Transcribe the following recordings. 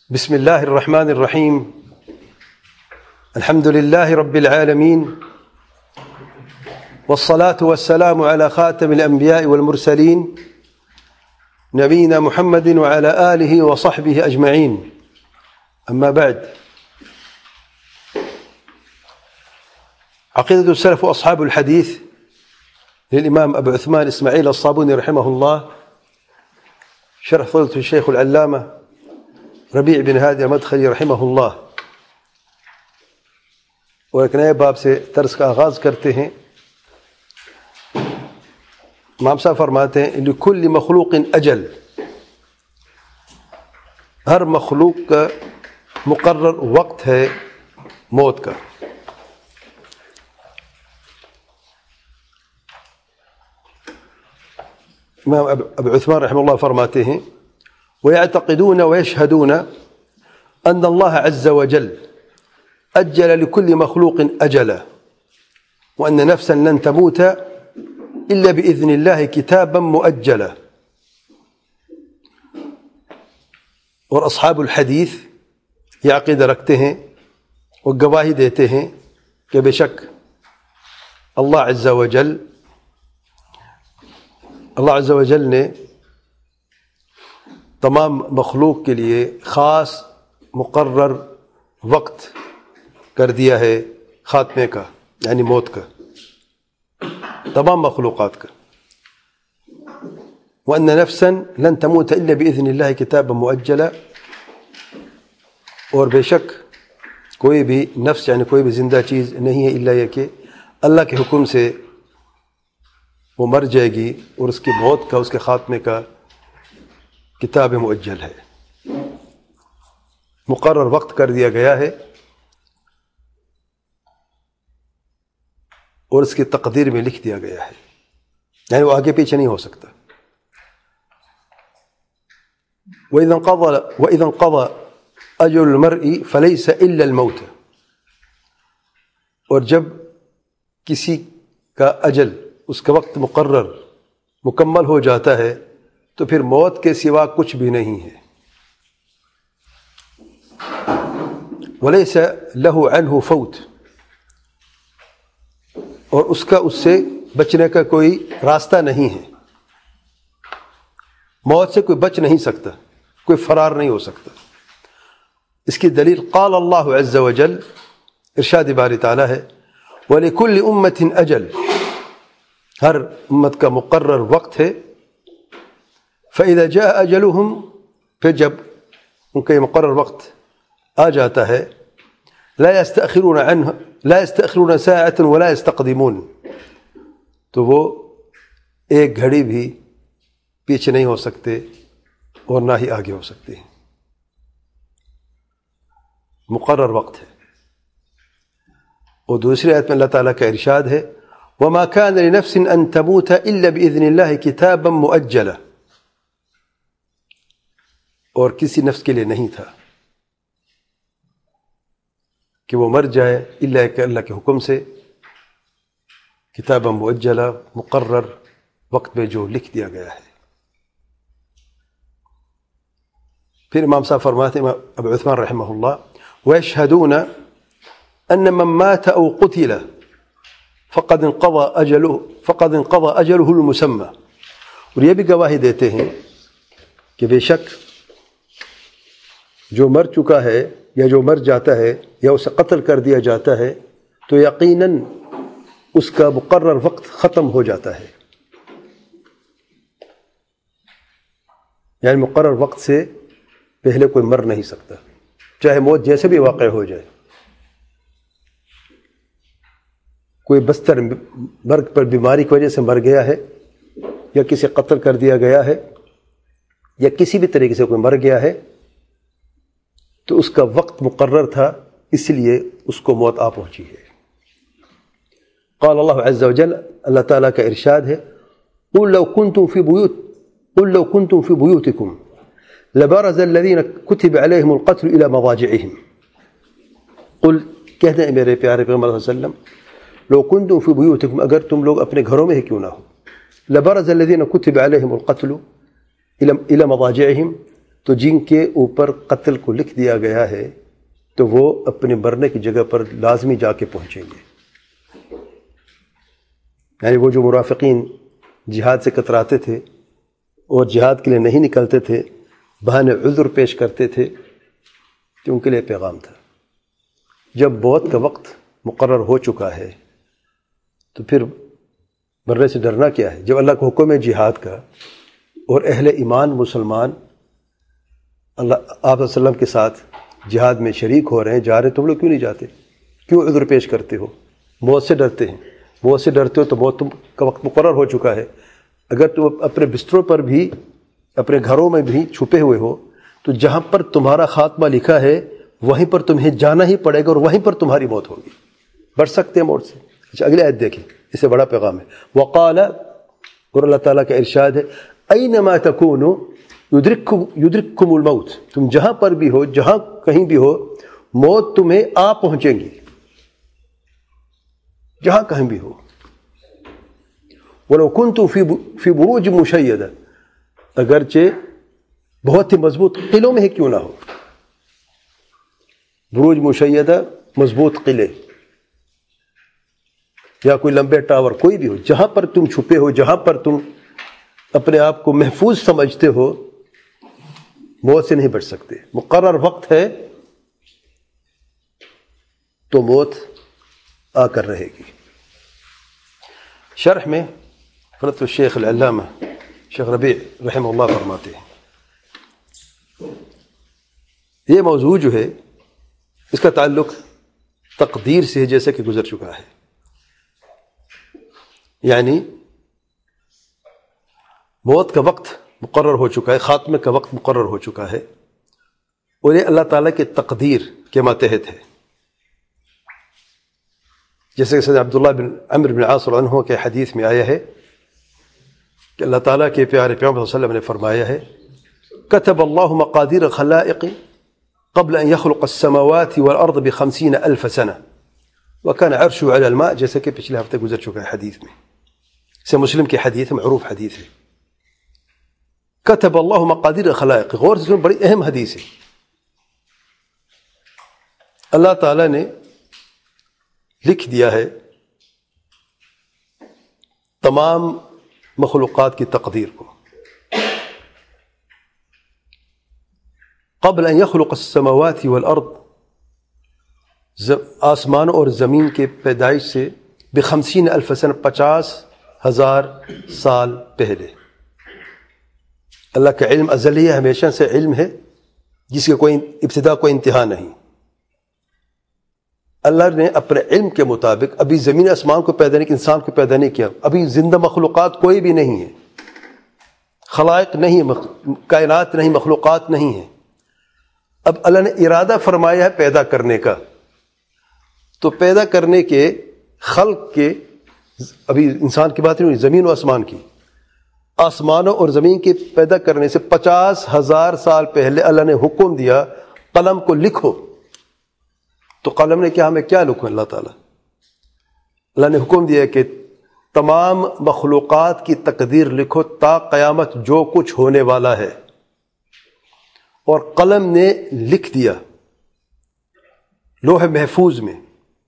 بسم الله الرحمن الرحيم. الحمد لله رب العالمين، والصلاة والسلام على خاتم الأنبياء والمرسلين نبينا محمد وعلى آله وصحبه أجمعين. أما بعد، عقيدة السلف وأصحاب الحديث للإمام أبو عثمان إسماعيل الصابوني رحمه الله، شرح فضيلة الشيخ العلامة ربیع بن ہادی المدخلی رحمہ اللہ. اور ایک نئے باب سے درس کا آغاز کرتے ہیں. امام صاحب فرماتے ہیں لکل مخلوق اجل، ہر مخلوق کا مقرر وقت ہے موت کا. امام ابو عثمان رحمہ اللہ فرماتے ہیں ويعتقدون ويشهدون أن الله عز وجل أجل لكل مخلوق أجلا، وأن نفسا لن تموت إلا بإذن الله كتابا مؤجلا. اور اصحاب الحدیث یہ عقیدہ رکھتے ہیں اور گواہی دیتے ہیں کہ بے شک اللہ عز وجل نے تمام مخلوق کے لیے خاص مقرر وقت کر دیا ہے خاتمے کا، یعنی موت کا، تمام مخلوقات کا. وَأَنَّ نَفْسًا لَن تَمُوتَ إِلَّا بِإِذْنِ اللَّهِ كِتَابًا مُؤَجَّلًا، اور بے شک کوئی بھی نفس یعنی کوئی بھی زندہ چیز نہیں ہے الا یہ کہ اللہ کے حکم سے وہ مر جائے گی، اور اس کی موت کا، اس کے خاتمے کا کتاب مؤجل ہے، مقرر وقت کر دیا گیا ہے، اور اس کی تقدیر میں لکھ دیا گیا ہے، یعنی وہ آگے پیچھے نہیں ہو سکتا. وَإِذَا انْقَضَى أَجَلُ الْمَرْءِ فَلَيْسَ إِلَّا الْمَوْتَ، اور جب کسی کا اجل، اس کا وقت مکمل ہو جاتا ہے تو پھر موت کے سوا کچھ بھی نہیں ہے. وَلَيْسَ لَهُ عَنْهُ فَوْتٌ، اور اس سے بچنے کا کوئی راستہ نہیں ہے. موت سے کوئی بچ نہیں سکتا، کوئی فرار نہیں ہو سکتا. اس کی دلیل قال اللہ عز وجل، ارشاد باری تعالیٰ ہے وَلِكُلِّ أُمَّةٍ أَجَلٌ، ہر امت کا مقرر وقت ہے. فَإِذَا جَاءَ أَجَلُهُمْ، پھر جب ان کا یہ مقرر وقت آ جاتا ہے لا يستأخرون ساعة ولا يستقدمون، تو وہ ایک گھڑی بھی پیچھے نہیں ہو سکتے اور نہ ہی آگے ہو سکتے ہیں. مقرر وقت ہے. اور دوسری آیت میں اللہ تعالیٰ کا ارشاد ہے وَمَا كَانَ لِنَفْسٍ أَن تَمُوتَ إِلَّا بِإِذْنِ اللَّهِ كِتَابًا مُؤَجَّلًا، اور کسی نفس کے لیے نہیں تھا کہ وہ مر جائے الا کہ اللہ کے حکم سے، کتاب مؤجلہ، مقرر وقت میں جو لکھ دیا گیا ہے. پھر امام صاحب فرماتے ہیں ابو عثمان رحمہ اللہ ويشهدون أن من مات أو قتل فقد انقضى أجله المسمى، اور یہ بھی گواہی دیتے ہیں کہ بے شک جو مر چکا ہے یا جو مر جاتا ہے یا اسے قتل کر دیا جاتا ہے تو یقیناً اس کا مقرر وقت ختم ہو جاتا ہے. یعنی مقرر وقت سے پہلے کوئی مر نہیں سکتا، چاہے موت جیسے بھی واقع ہو جائے. کوئی بستر مرگ پر بیماری کی وجہ سے مر گیا ہے، یا کسی قتل کر دیا گیا ہے، یا کسی بھی طریقے سے کوئی مر گیا ہے، تو اس کا وقت مقرر تھا، اس لیے اس کو موت آ پہنچی ہے. قال اللہ عز وجل، اللہ تعالیٰ کا ارشاد ہے قل لو كنتم في بيوتكم لبرز الذين كتب عليهم القتل الى مضاجعهم. قل، کہتے ہیں میرے پیارے پیغمبر صلی اللہ علیہ وسلم، لو كنتم في بيوتكم، اگر تم لوگ اپنے گھروں میں ہی کیوں نہ ہو، لبرز الذين كتب عليهم القتل الى مضاجعهم، تو جن کے اوپر قتل کو لکھ دیا گیا ہے تو وہ اپنے مرنے کی جگہ پر لازمی جا کے پہنچیں گے. یعنی وہ جو مرافقین جہاد سے کتراتے تھے اور جہاد کے لیے نہیں نکلتے تھے، بہانے عذر پیش کرتے تھے، تو ان کے لیے پیغام تھا. جب موت کا وقت مقرر ہو چکا ہے تو پھر مرنے سے ڈرنا کیا ہے؟ جب اللہ کا حکم ہے جہاد کا اور اہل ایمان مسلمان اللہ آپ صلی اللہ علیہ وسلم کے ساتھ جہاد میں شریک ہو رہے ہیں، جا رہے ہیں، تم لوگ کیوں نہیں جاتے؟ کیوں عذر پیش کرتے ہو؟ موت سے ڈرتے ہیں. موت سے ڈرتے ہو تو موت تم کا وقت مقرر ہو چکا ہے. اگر تم اپنے بستروں پر بھی، اپنے گھروں میں بھی چھپے ہوئے ہو تو جہاں پر تمہارا خاتمہ لکھا ہے وہیں پر تمہیں جانا ہی پڑے گا اور وہیں پر تمہاری موت ہوگی. بچ سکتے ہیں موت سے. اچھا، اگلی آیت دیکھیں، اس سے بڑا پیغام ہے. وقال، اور اللہ تعالیٰ کا ارشاد ہے، اینما تکونوا یدرککم الموت، تم جہاں پر بھی ہو، جہاں کہیں بھی ہو، موت تمہیں آ پہنچیں گی، جہاں کہیں بھی ہو. وَلَوْ كُنْتُمْ فِي بُرُوجٍ مُشَيَّدَةٍ، اگرچہ بہت ہی مضبوط قلعوں میں ہی کیوں نہ ہو. بروج مشیدہ، مضبوط قلعے یا کوئی لمبے ٹاور، کوئی بھی ہو، جہاں پر تم چھپے ہو، جہاں پر تم اپنے آپ کو محفوظ سمجھتے ہو، موت سے نہیں بچ سکتے. مقرر وقت ہے تو موت آ کر رہے گی. شرح میں حضرت الشیخ العلامہ شیخ ربیع رحمہ اللہ فرماتے ہیں، یہ موضوع جو ہے اس کا تعلق تقدیر سے ہے، جیسے کہ گزر چکا ہے. یعنی موت کا وقت مقرر ہو چکا ہے، خاتمے کا وقت مقرر ہو چکا ہے، اور یہ اللہ تعالیٰ کی تقدیر کے ماتحت ہے. جیسے کہ سید عبداللہ بن عمرو بن العاص رضی اللہ عنہ کے حدیث میں آیا ہے کہ اللہ تعالیٰ کے پیارے پیغمبر صلی اللہ علیہ وسلم نے فرمایا ہے، كتب اللہ مقادیر الخلائق قبل ان يخلق السماوات والارض ب50 الف سنة وكان عرشه على الماء، جیسے کہ پچھلے ہفتے گزر چکا ہے حدیث میں. سے مسلم کی حدیث ہے، معروف حدیث ہے. كتب اللہ مقادیر الخلائق، غور سے سنیں، بڑی اہم حدیث ہے. اللہ تعالیٰ نے لکھ دیا ہے تمام مخلوقات کی تقدیر کو. قبل ان يخلق السماوات والارض، آسمان اور زمین کے پیدائش سے ب50 الف سنہ، 50,000 سال پہلے. اللہ کا علم ازلی ہے، ہمیشہ سے علم ہے، جس کا کوئی ابتدا کوئی انتہا نہیں. اللہ نے اپنے علم کے مطابق ابھی زمین آسمان کو پیدا نہیں کیا، انسان کو پیدا نہیں کیا، ابھی زندہ مخلوقات کوئی بھی نہیں ہے، خلائق نہیں، کائنات نہیں، مخلوقات نہیں ہیں. اب اللہ نے ارادہ فرمایا ہے پیدا کرنے کا، تو پیدا کرنے کے، خلق کے، ابھی انسان کی بات نہیں ہوئی، زمین و آسمان کی، آسمانوں اور زمین کے پیدا کرنے سے 50,000 سال پہلے اللہ نے حکم دیا قلم کو لکھو. تو قلم نے کیا، ہمیں کیا لکھو؟ اللہ نے حکم دیا کہ تمام مخلوقات کی تقدیر لکھو تا قیامت جو کچھ ہونے والا ہے. اور قلم نے لکھ دیا لوح محفوظ میں،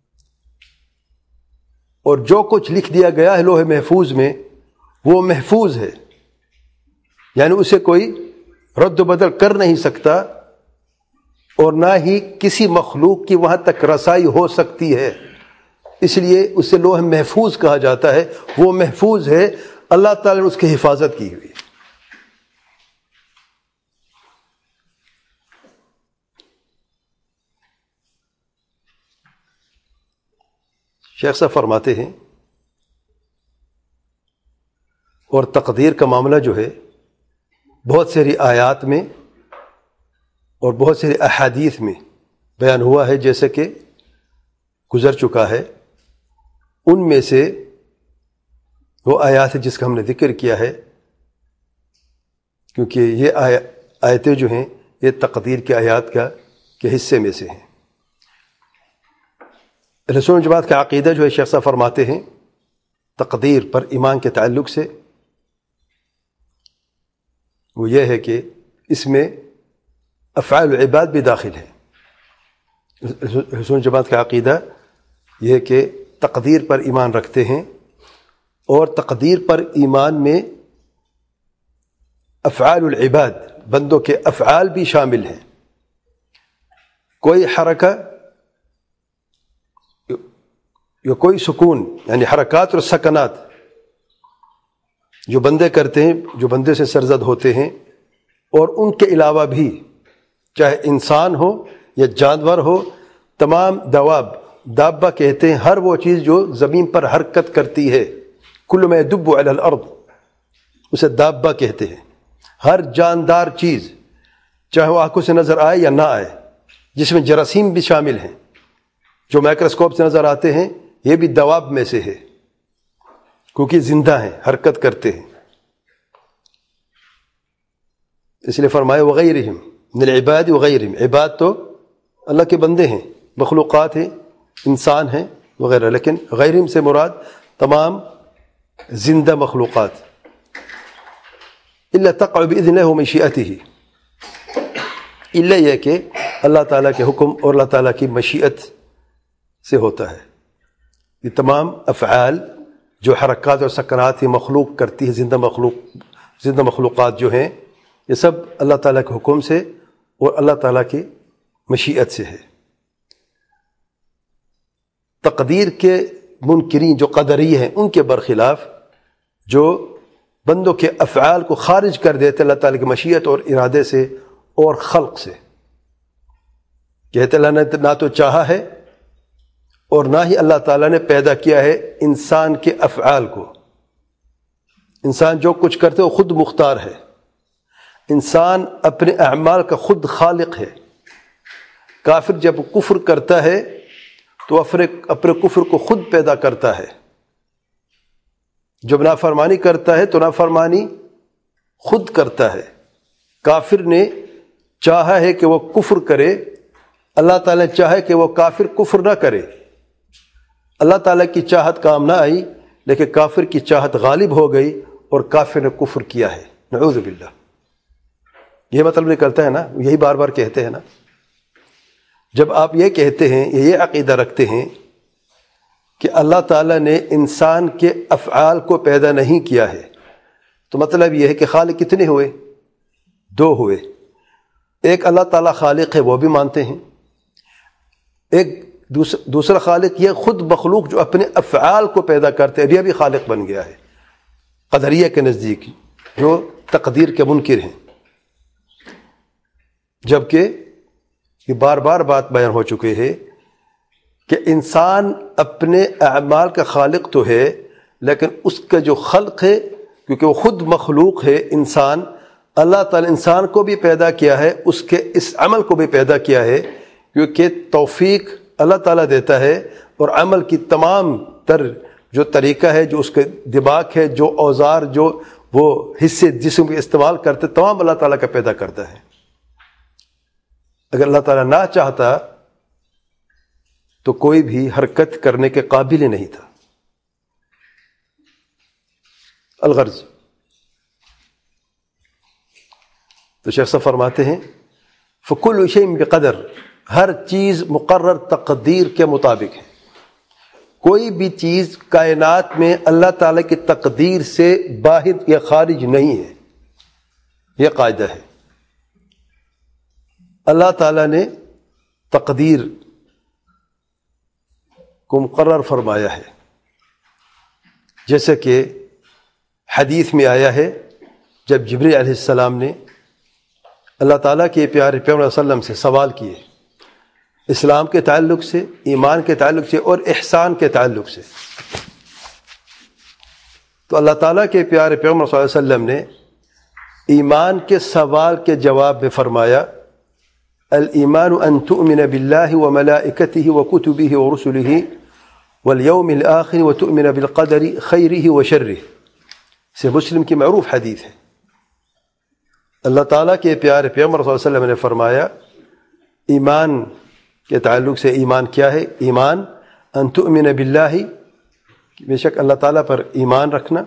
اور جو کچھ لکھ دیا گیا ہے لوح محفوظ میں وہ محفوظ ہے، یعنی اسے کوئی رد و بدل کر نہیں سکتا، اور نہ ہی کسی مخلوق کی وہاں تک رسائی ہو سکتی ہے. اس لیے اسے لوح محفوظ کہا جاتا ہے. وہ محفوظ ہے، اللہ تعالی نے اس کی حفاظت کی ہوئی. شیخ صاحب فرماتے ہیں، اور تقدیر کا معاملہ جو ہے بہت ساری آیات میں اور بہت سارے احادیث میں بیان ہوا ہے، جیسے کہ گزر چکا ہے. ان میں سے وہ آیات ہے جس کا ہم نے ذکر کیا ہے، کیونکہ یہ آیتیں جو ہیں یہ تقدیر کی آیات کے حصے میں سے ہیں. رسول الجماعت کا عقیدہ جو ہے، شیخ صاحب فرماتے ہیں تقدیر پر ایمان کے تعلق سے، وہ یہ ہے کہ اس میں افعال العباد بھی داخل ہے۔ سنی جماعت کا عقیدہ یہ کہ تقدیر پر ایمان رکھتے ہیں، اور تقدیر پر ایمان میں افعال العباد، بندوں کے افعال بھی شامل ہیں۔ کوئی حرکہ یا کوئی سکون، یعنی حرکات اور سکنات جو بندے کرتے ہیں، جو بندے سے سرزد ہوتے ہیں، اور ان کے علاوہ بھی چاہے انسان ہو یا جانور ہو، تمام دواب، دابہ کہتے ہیں ہر وہ چیز جو زمین پر حرکت کرتی ہے، کل ما یدب علی الارض، اسے دابہ کہتے ہیں۔ ہر جاندار چیز، چاہے وہ آنکھوں سے نظر آئے یا نہ آئے، جس میں جراثیم بھی شامل ہیں، جو مائکروسکوپ سے نظر آتے ہیں، یہ بھی دواب میں سے ہے، کیونکہ زندہ ہیں، حرکت کرتے ہیں۔ اس لیے فرمایا وغیرہم من العباد وغیرہم، عباد تو اللہ کے بندے ہیں، مخلوقات ہیں، انسان ہیں وغیرہ، لیکن غیرہم سے مراد تمام زندہ مخلوقات۔ الا تقع باذن اللہ ومشیئتہ، الا یہ کہ اللہ تعالیٰ کے حکم اور اللہ تعالیٰ کی مشیت سے ہوتا ہے۔ یہ تمام افعال جو حرکات اور سکنات یہ مخلوق کرتی ہے، زندہ مخلوقات جو ہیں، یہ سب اللہ تعالیٰ کے حکم سے اور اللہ تعالیٰ کی مشیت سے ہے۔ تقدیر کے منکرین جو قدری ہیں، ان کے برخلاف جو بندوں کے افعال کو خارج کر دیتے اللہ تعالیٰ کی مشیت اور ارادے سے اور خلق سے، کہتے اللہ نے نہ تو چاہا ہے اور نہ ہی اللہ تعالیٰ نے پیدا کیا ہے انسان کے افعال کو۔ انسان جو کچھ کرتے وہ خود مختار ہے، انسان اپنے اعمال کا خود خالق ہے۔ کافر جب کفر کرتا ہے تو اپنے کفر کو خود پیدا کرتا ہے، جب نافرمانی کرتا ہے تو نافرمانی خود کرتا ہے۔ کافر نے چاہا ہے کہ وہ کفر کرے، اللہ تعالیٰ نے چاہے کہ وہ کافر کفر نہ کرے۔ اللہ تعالیٰ کی چاہت کام نہ آئی، لیکن کافر کی چاہت غالب ہو گئی اور کافر نے کفر کیا ہے، نعوذ باللہ۔ یہ مطلب نکلتا ہے نا، یہی بار بار کہتے ہیں نا، جب آپ یہ کہتے ہیں، یہ عقیدہ رکھتے ہیں کہ اللہ تعالیٰ نے انسان کے افعال کو پیدا نہیں کیا ہے، تو مطلب یہ ہے کہ خالق کتنے ہوئے؟ دو ہوئے۔ ایک اللہ تعالیٰ خالق ہے، وہ بھی مانتے ہیں۔ ایک دوسرا خالق یہ خود مخلوق جو اپنے افعال کو پیدا کرتے ہیں، ابھی خالق بن گیا ہے، قدریہ کے نزدیک، جو تقدیر کے منکر ہیں۔ جبکہ یہ بار بار بات بیان ہو چکے ہے کہ انسان اپنے اعمال کا خالق تو ہے، لیکن اس کا جو خلق ہے، کیونکہ وہ خود مخلوق ہے انسان، اللہ تعالیٰ انسان کو بھی پیدا کیا ہے، اس کے اس عمل کو بھی پیدا کیا ہے، کیونکہ توفیق اللہ تعالیٰ دیتا ہے، اور عمل کی تمام تر جو طریقہ ہے، جو اس کے دماغ ہے، جو اوزار، جو وہ حصے جسم کے استعمال کرتے، تمام اللہ تعالیٰ کا پیدا کرتا ہے۔ اگر اللہ تعالیٰ نہ چاہتا تو کوئی بھی حرکت کرنے کے قابل ہی نہیں تھا۔ الغرض، تو شیخ صاحب فرماتے ہیں فَكُلُّ شَيْءٍ بِقَدَرٍ، ہر چیز مقرر تقدیر کے مطابق ہے۔ کوئی بھی چیز کائنات میں اللہ تعالیٰ کی تقدیر سے باہر یا خارج نہیں ہے، یہ قاعدہ ہے۔ اللہ تعالیٰ نے تقدیر کو مقرر فرمایا ہے، جیسے کہ حدیث میں آیا ہے، جب جبریل علیہ السلام نے اللہ تعالیٰ کے پیارے پیغمبر صلی اللہ علیہ وسلم سے سوال کیے اسلام کے تعلق سے، ایمان کے تعلق سے اور احسان کے تعلق سے، تو اللہ تعالیٰ کے پیارے پیغمبر صلی اللہ علیہ وسلم نے ایمان کے سوال کے جواب میں فرمایا الایمان ان تؤمن باللہ وملائکتہ وکتبہ ورسلہ والیوم الآخر وتؤمن بالقدر خیرہ وشرہ، سے مسلم کی معروف حدیث ہے۔ اللہ تعالیٰ کے پیارے پیغمبر صلی اللہ علیہ وسلم نے فرمایا ایمان کے تعلق سے، ایمان کیا ہے؟ ایمان ان تؤمن باللہ، بے شک اللہ تعالیٰ پر ایمان رکھنا،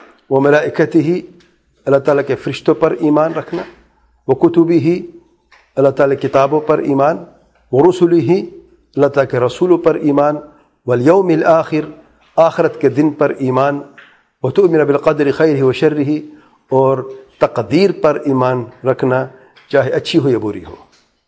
وملائکتہ، اللہ تعالیٰ کے فرشتوں پر ایمان رکھنا، وکتبہ، اللہ تعالیٰ کی کتابوں پر ایمان، ورسلہ اللہ تعالیٰ کے رسولوں پر ایمان، والیوم الآخر آخرت کے دن پر ایمان، وتؤمن بالقدر خیرہ وشرہ اور تقدیر پر ایمان رکھنا چاہے اچھی ہو یا بری ہو۔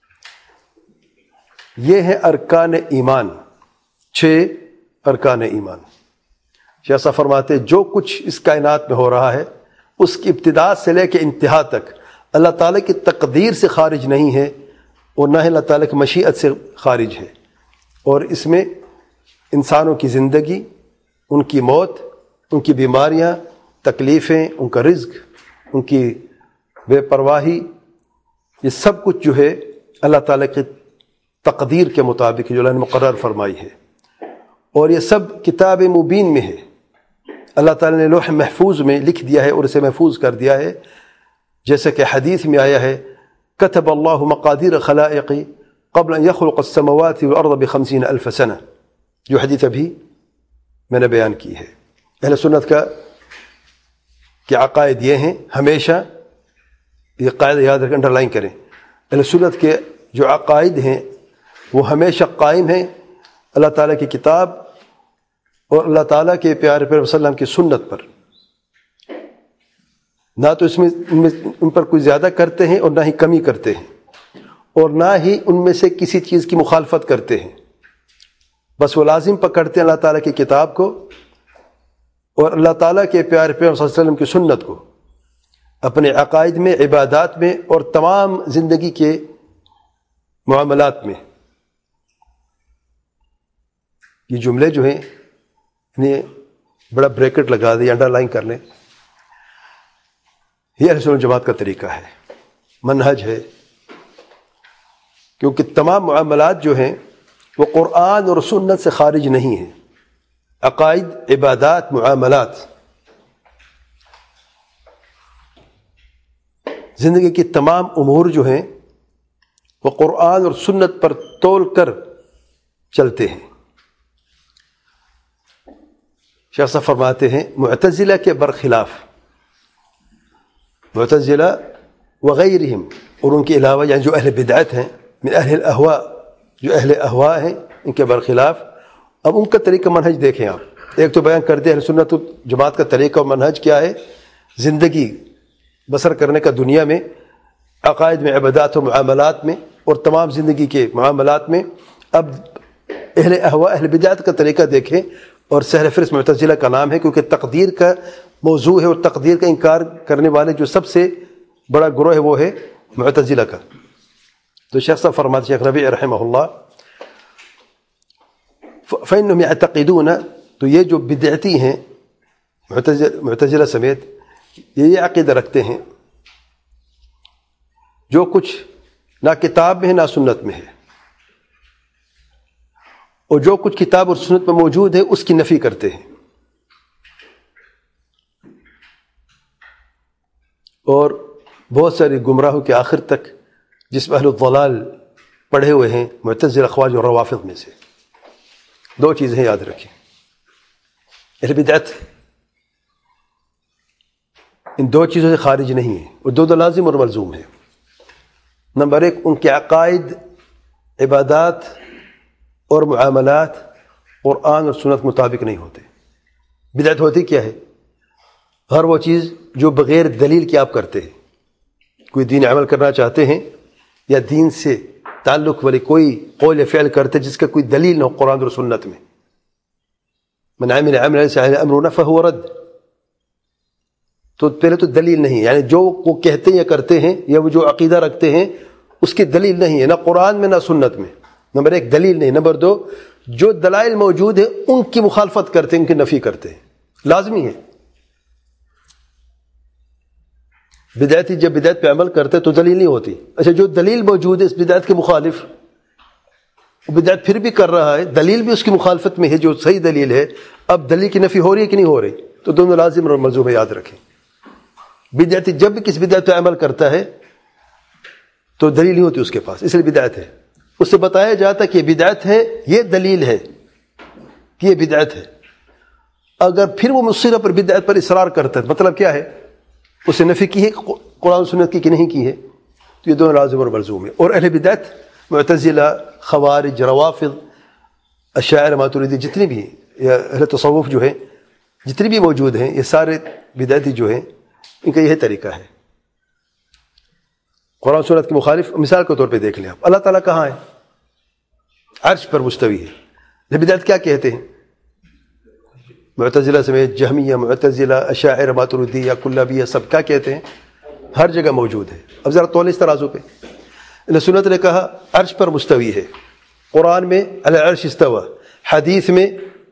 یہ ہیں ارکان ایمان، 6 ارکان ایمان۔ شیخ صاحب فرماتے جو کچھ اس کائنات میں ہو رہا ہے اس کی ابتدا سے لے کے انتہا تک اللہ تعالیٰ کی تقدیر سے خارج نہیں ہے اور نہ ہی اللہ تعالیٰ کی مشیت سے خارج ہے، اور اس میں انسانوں کی زندگی، ان کی موت، ان کی بیماریاں، تکلیفیں، ان کا رزق، ان کی بے پرواہی، یہ سب کچھ جو ہے اللہ تعالیٰ کی تقدیر کے مطابق جو اللہ نے مقرر فرمائی ہے، اور یہ سب کتاب مبین میں ہے۔ اللہ تعالیٰ نے لوح محفوظ میں لکھ دیا ہے اور اسے محفوظ کر دیا ہے، جیسے کہ حدیث میں آیا ہے کتب اللہ مقادیر خلائق قبل ان يخلق السماوات والارض ب50 الف سنہ، جو حدیث ابھی میں نے بیان کی ہے۔ اہل سنت کا کہ عقائد یہ ہیں، ہمیشہ یہ قاعدہ یاد رکھ انڈر لائن کریں، اہل سنت کے جو عقائد ہیں وہ ہمیشہ قائم ہیں اللہ تعالیٰ کی کتاب اور اللہ تعالیٰ کے پیارے پیغمبر صلی اللہ علیہ وسلم کی سنت پر، نہ تو ان پر کوئی زیادہ کرتے ہیں اور نہ ہی کمی کرتے ہیں، اور نہ ہی ان میں سے کسی چیز کی مخالفت کرتے ہیں، بس وہ لازم پکڑتے ہیں اللہ تعالیٰ کی کتاب کو اور اللہ تعالیٰ کے پیارے پیغمبر صلی اللہ علیہ وسلم کی سنت کو اپنے عقائد میں، عبادات میں اور تمام زندگی کے معاملات میں۔ یہ جملے جو ہیں انہیں بڑا بریکٹ لگا دیں، انڈر لائن کر لیں، یہ اہل سنت جماعت کا طریقہ ہے، منہج ہے، کیونکہ تمام معاملات جو ہیں وہ قرآن اور سنت سے خارج نہیں ہیں۔ عقائد، عبادات، معاملات، زندگی کی تمام امور جو ہیں وہ قرآن اور سنت پر تول کر چلتے ہیں۔ شیخ صاحب فرماتے ہیں معتزلہ کے برخلاف، معتزلہ وغیرہم اور ان کے علاوہ یعنی جو اہل بدعت ہیں، من اہل الاہواء، جو اہل اہواء ہیں ان کے برخلاف، اب ان کا طریقہ منہج دیکھیں آپ، ایک تو بیان کر دیا اہل سنت جماعت کا طریقہ اور منہج کیا ہے زندگی بسر کرنے کا دنیا میں، عقائد میں، عبادات و معاملات میں اور تمام زندگی کے معاملات میں۔ اب اہل اہواء، اہل بدعت کا طریقہ دیکھیں، اور سہر فہرست معتزلہ کا نام ہے کیونکہ تقدیر کا موضوع ہے، اور تقدیر کا انکار کرنے والے جو سب سے بڑا گروہ ہے وہ ہے معتزلہ کا۔ تو شیخ صاحب فرماتے شیخ ربیع رحمہ اللہ فإنهم يعتقدون، تو یہ جو بدعتی ہیں معتزلہ سمیت یہ عقیدہ رکھتے ہیں جو کچھ نہ کتاب میں ہے نہ سنت میں ہے، اور جو کچھ کتاب اور سنت میں موجود ہے اس کی نفی کرتے ہیں، اور بہت ساری گمراہوں کے آخر تک جس میں اہل الضلال پڑھے ہوئے ہیں معتزلہ، خوارج اور روافض میں سے۔ دو چیزیں یاد رکھیں، اہل بدعت ان دو چیزوں سے خارج نہیں ہے، وہ دو لازم اور ملزوم ہے۔ نمبر ایک، ان کے عقائد، عبادات اور معاملات قرآن اور سنت مطابق نہیں ہوتے۔ بدعت ہوتی کیا ہے؟ ہر وہ چیز جو بغیر دلیل کے آپ کرتے ہیں، کوئی دین عمل کرنا چاہتے ہیں یا دین سے تعلق والی کوئی قول یا فعل کرتے جس کا کوئی دلیل نہ ہو قرآن اور سنت میں۔ من عمل عملا لیس علیہ امرنا فہو رد، تو پہلے تو دلیل نہیں، یعنی جو وہ کہتے ہیں یا کرتے ہیں یا وہ جو عقیدہ رکھتے ہیں اس کی دلیل نہیں ہے، نہ قرآن میں نہ سنت میں۔ نمبر ایک دلیل نہیں۔ نمبر دو، جو دلائل موجود ہیں ان کی مخالفت کرتے ہیں، ان کی نفی کرتے ہیں، لازمی ہے۔ بدعتی جب بدعت پہ عمل کرتے تو دلیل نہیں ہوتی، اچھا جو دلیل موجود ہے اس بدعت کے مخالف، وہ بدعت پھر بھی کر رہا ہے، دلیل بھی اس کی مخالفت میں ہے جو صحیح دلیل ہے، اب دلیل کی نفی ہو رہی ہے کہ نہیں ہو رہی؟ تو دونوں لازم اور ملزوم ہے، یاد رکھیں۔ بدعتی جب بھی کس بدعت پہ عمل کرتا ہے تو دلیل نہیں ہوتی اس کے پاس، اس لیے بدعت ہے۔ اس سے بتایا جاتا کہ یہ بدعت ہے، یہ دلیل ہے کہ یہ بدعت ہے۔ اگر پھر وہ مصر پر بدعت پر اصرار کرتا ہے مطلب کیا ہے؟ اسے نفی کی ہے قرآن سنت کی کہ نہیں کی ہے؟ تو یہ دونوں لازم اور ملزوم ہے. اور اہل بدعت معتزلہ، خوارج، روافض، اشاعرہ، ماتریدی، جتنے بھی یا اہل تصوف جو ہیں، جتنے بھی موجود ہیں، یہ سارے بدعتی جو ہیں ان کا یہی طریقہ ہے. قرآن سنت کے مخالف. مثال کے طور پہ دیکھ لیں آپ، اللہ تعالیٰ کہاں ہے؟ عرش پر مستوی ہے. بدعت کیا کہتے ہیں؟ معتزلہ سمیت جہمیہ، معتزلہ، اشاعرہ، ماتریدی یا کلابیہ، سب کیا کہتے ہیں؟ ہر جگہ موجود ہے. اب ذرا تول اس ترازو پہ. سنت نے کہا عرش پر مستوی ہے، قرآن میں علی العرش استوى، حدیث میں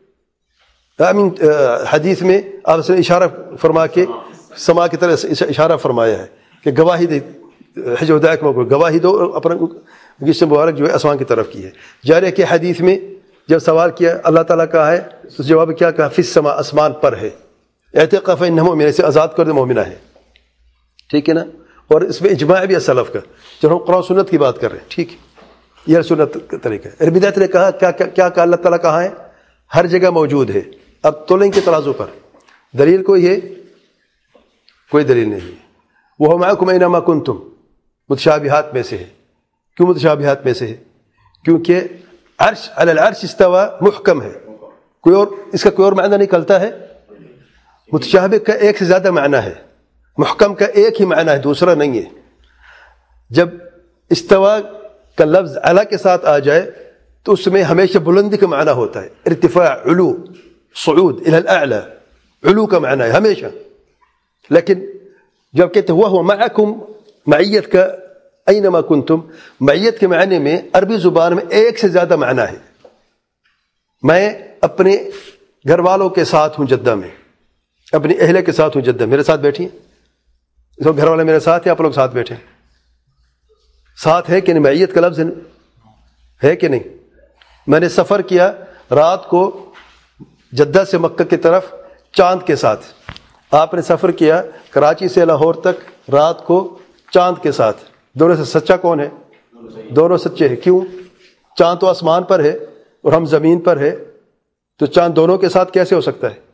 آپ نے اشارہ فرما کے سما کی طرح اشارہ فرمایا ہے کہ گواہی دے، حج وداع کے موقع گواہی دو، اپنا جسم مبارک جو ہے آسمان کی طرف کی ہے. جاری کہ حدیث میں جب سوال کیا اللہ تعالیٰ کہا ہے تو جواب کیا کہا؟ فی السماء، آسمان پر ہے. اعتقاف انہ مومن، سے آزاد کر دے مومنہ ہے. ٹھیک ہے نا؟ اور اس میں اجماع بھی سلف کا، جب ہم قرآن سنت کی بات کر رہے ہیں. ٹھیک، یہ سنت کا طریقہ ہے. بدعت نے کہا کیا کہا؟ اللہ تعالیٰ کہاں ہے؟ ہر جگہ موجود ہے. اب تولیں کے ترازو پر دلیل کوئی ہے؟ کوئی دلیل نہیں ہے. وہ معکم اینما کنتم، متشابہات میں سے ہے. کیوں متشابہات میں سے ہے؟ کیونکہ عرش علی العرش استوى محکم ہے. کوئی اور اس کا کوئی اور معنی نکلتا ہے؟ متشابہ کا ایک سے زیادہ معنی ہے، محکم کا ایک ہی معنی ہے، دوسرا نہیں ہے. جب استوا کا لفظ علی کے ساتھ آ جائے تو اس میں ہمیشہ بلندی کا معنی ہوتا ہے، ارتفاع، علو، صعود الى الاعلى، علو کا معنی ہے ہمیشہ. لیکن جب کہتے ہیں وہ معکم، معیت کا اینما کنتم، معیت کے معنی میں عربی زبان میں ایک سے زیادہ معنی ہے. میں اپنے گھر والوں کے ساتھ ہوں جدہ میں، اپنی اہلیہ کے ساتھ ہوں جدہ، میرے ساتھ بیٹھی ہیں، گھر والے میرے ساتھ ہیں، آپ لوگ ساتھ بیٹھے ہیں. ساتھ ہے کہ نہیں؟ معیت کا لفظ ہے کہ نہیں؟ میں نے سفر کیا رات کو جدہ سے مکہ کی طرف چاند کے ساتھ. آپ نے سفر کیا کراچی سے لاہور تک رات کو چاند کے ساتھ. دونوں سے سچا کون ہے؟ دونوں سچے ہیں. کیوں؟ چاند تو آسمان پر ہے اور ہم زمین پر ہے، تو چاند دونوں کے ساتھ کیسے ہو سکتا ہے؟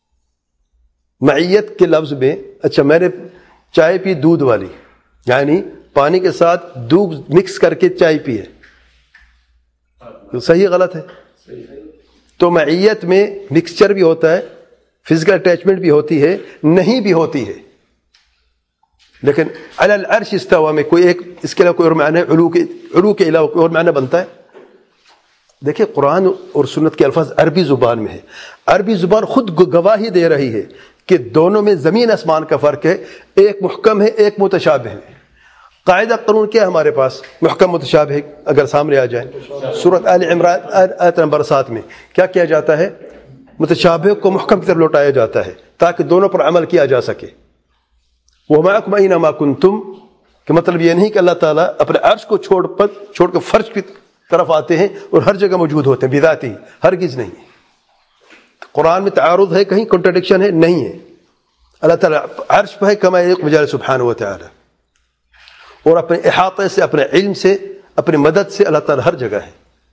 معیت کے لفظ میں. اچھا، میں نے چائے پی دودھ والی، یعنی پانی کے ساتھ دودھ مکس کر کے چائے پی ہے، تو صحیح غلط ہے؟ تو معیت میں مکسچر بھی ہوتا ہے، فزیکل اٹیچمنٹ بھی ہوتی ہے، نہیں بھی ہوتی ہے. لیکن علی العرش استوى میں کوئی ایک، اس کے علاوہ کوئی اور معنی، علو کے علاوہ کوئی اور معنی بنتا ہے؟ دیکھیں قرآن اور سنت کے الفاظ عربی زبان میں ہے. عربی زبان خود گواہی دے رہی ہے کہ دونوں میں زمین آسمان کا فرق ہے، ایک محکم ہے، ایک متشابہ ہے. قاعدہ قانون کیا ہے ہمارے پاس؟ محکم متشابہ اگر سامنے آ جائے، سورۃ آل عمران آیت نمبر 7 میں کیا کیا جاتا ہے؟ متشابہ کو محکم کی طرف لوٹایا جاتا ہے تاکہ دونوں پر عمل کیا جا سکے. وَمَعَكُمْ أَيْنَمَا كُنْتُمْ کہ مطلب یہ نہیں کہ اللہ تعالیٰ اپنے عرش کو چھوڑ کر فرش کی طرف آتے ہیں اور ہر جگہ موجود ہوتے ہیں بذاتی، ہرگز نہیں. قرآن میں تعارض ہے، کہیں کنٹرڈکشن ہے؟ نہیں ہے. اللہ تعالیٰ عرش پہ ہے کما یلیق بجلالہ سبحانہ و تعالیٰ، اور اپنے احاطے سے، اپنے علم سے، اپنی مدد سے اللہ تعالیٰ ہر جگہ ہے.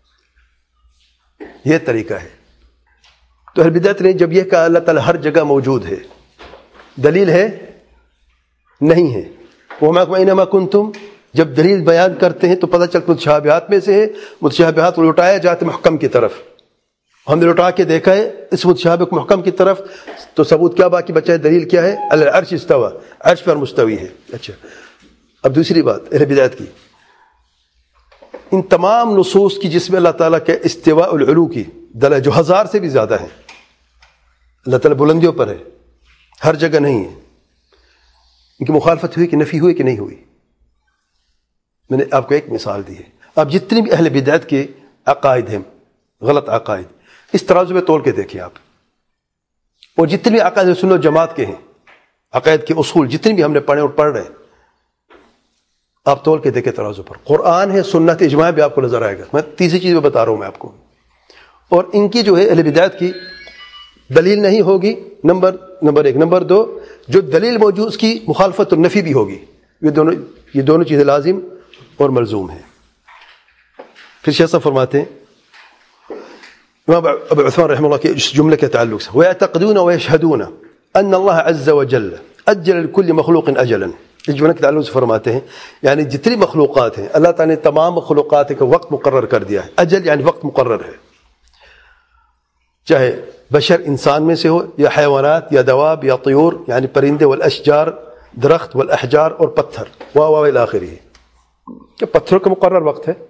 یہ طریقہ ہے. تو اہل بدعت نے جب یہ کہا اللہ تعالیٰ ہر جگہ موجود ہے، دلیل ہے؟ نہیں ہے. وَمَعَكُمْ أَيْنَمَا كُنْتُمْ جب دلیل بیان کرتے ہیں تو پتہ چلتا متشابہات میں سے ہے. متشابہات کو لوٹایا جاتے محکم کی طرف. ہم نے لوٹا کے دیکھا ہے اس متشابہ کو محکم کی طرف، تو ثبوت کیا باقی بچا ہے؟ دلیل کیا ہے؟ علی العرش استوى، عرش پر مستوی ہے. اچھا، اب دوسری بات اہل بدعت کی، ان تمام نصوص کی جس میں اللہ تعالیٰ کے استواء العلو کی دلائل جو 1000 سے بھی زیادہ ہیں، اللہ تعالیٰ بلندیوں پر ہے، ہر جگہ نہیں ہے. ان کی مخالفت ہوئی کہ نفی ہوئی کہ نہیں ہوئی؟ میں نے آپ کو ایک مثال دی ہے. اب جتنے بھی اہل بدعت کے عقائد ہیں، غلط عقائد، اس ترازو میں تول کے دیکھیں آپ. اور جتنے بھی عقائد سنت و جماعت کے ہیں، عقائد کے اصول جتنے بھی ہم نے پڑھے اور پڑھ رہے ہیں، آپ تول کے دیکھیں ترازو پر. قرآن ہے، سنت، اجماع بھی آپ کو نظر آئے گا. میں تیسری چیز میں بتا رہا ہوں میں آپ کو. اور ان کی جو ہے اہل بدعت کی دلیل نہیں ہوگی، نمبر 1. نمبر 2، جو دلیل موجود اس کی مخالفت اور نفی بھی ہوگی. یہ دونوں چیزیں لازم اور ملزوم ہیں. پھر شیخ صاحب فرماتے ہیں امام ابو عثمان رحمہ اللہ کے جملے کے تعلق سے، وَيَعْتَقِدُونَ وَيَشْهَدُونَ أَنَّ اللَّهَ عَزَّ وَجَلَّ أَجَّلَ لِكُلِّ مَخْلُوقٍ أَجَلًا اجماع کے تعلق سے فرماتے ہیں یعنی جتنی مخلوقات ہیں اللہ تعالیٰ نے تمام مخلوقات کا وقت مقرر کر دیا ہے. اجل یعنی وقت مقرر ہے، چاہے بشر انسان میں سے ہو یا حیوانات یا دواب یا طیور یعنی پرندے والاشجار درخت والاحجار اور پتھر الی آخری. کہ پتھروں کا مقرر وقت ہے،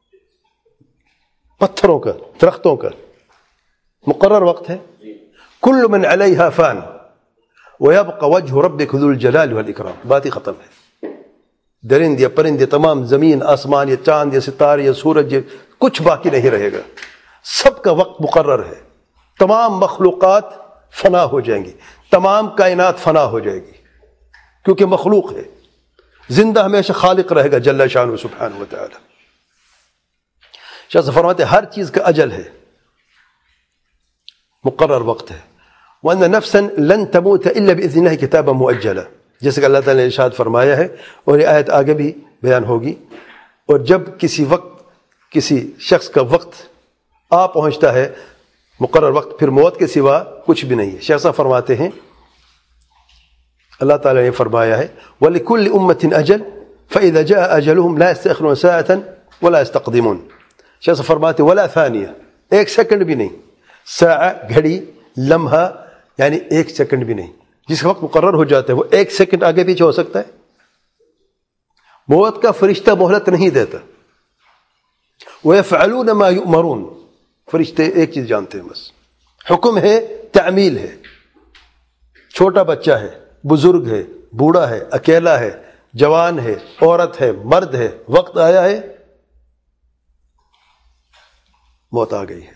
پتھروں کا درختوں کا مقرر وقت ہے. کل من علیہا فان وَيَبْقَ وَجْهُ رَبِّكَ ذُو الْجَلَالِ وَالْإِكْرَامِ. بات ہی ختم ہے. درند یا پرندے تمام، زمین آسمان یا چاند یا ستارے یا سورج، کچھ باقی نہیں رہے گا، سب کا وقت مقرر ہے. تمام مخلوقات فنا ہو جائیں گی، تمام کائنات فنا ہو جائے گی، کیونکہ مخلوق ہے. زندہ ہمیشہ خالق رہے گا جل شانہ سبحانہ و تعالی. شاہ صاحب فرماتے ہر چیز کا اجل ہے، مقرر وقت ہے. وَأَنَّ نَفْسًا لَن تَمُوتَ إِلَّا بِإِذْنِ اللَّهِ كِتَابًا مُؤَجَّلًا. جیسے کہ اللہ تعالیٰ نے ارشاد فرمایا ہے اور یہ آیت آگے بھی بیان ہوگی. اور جب کسی وقت کسی شخص کا وقت آ پہنچتا ہے مقرر وقت، پھر موت کے سوا کچھ بھی نہیں ہے. شیخ صاحب فرماتے ہیں اللہ تعالیٰ نے فرمایا ہے وَلِكُلِّ أُمَّةٍ أَجَلٌ فَإِذَا جَاءَ أَجَلُهُمْ لَا يَسْتَأْخِرُونَ سَاعَةً وَلَا يَسْتَقْدِمُونَ. شیخ صاحب فرماتے ولا ثانیہ، ایک سیکنڈ بھی نہیں. ساعہ گھڑی، لمحہ یعنی ایک سیکنڈ بھی نہیں. جس کا وقت مقرر ہو جاتا ہے وہ ایک سیکنڈ آگے پیچھے ہو سکتا ہے. موت کا فرشتہ مہلت نہیں دیتا. وَيَفْعَلُونَ مَا يُؤْمَرُونَ. فرشتے ایک چیز جانتے ہیں بس، حکم ہے، تعمیل ہے. چھوٹا بچہ ہے، بزرگ ہے، بوڑھا ہے، اکیلا ہے، جوان ہے، عورت ہے، مرد ہے، وقت آیا ہے، موت آ گئی ہے.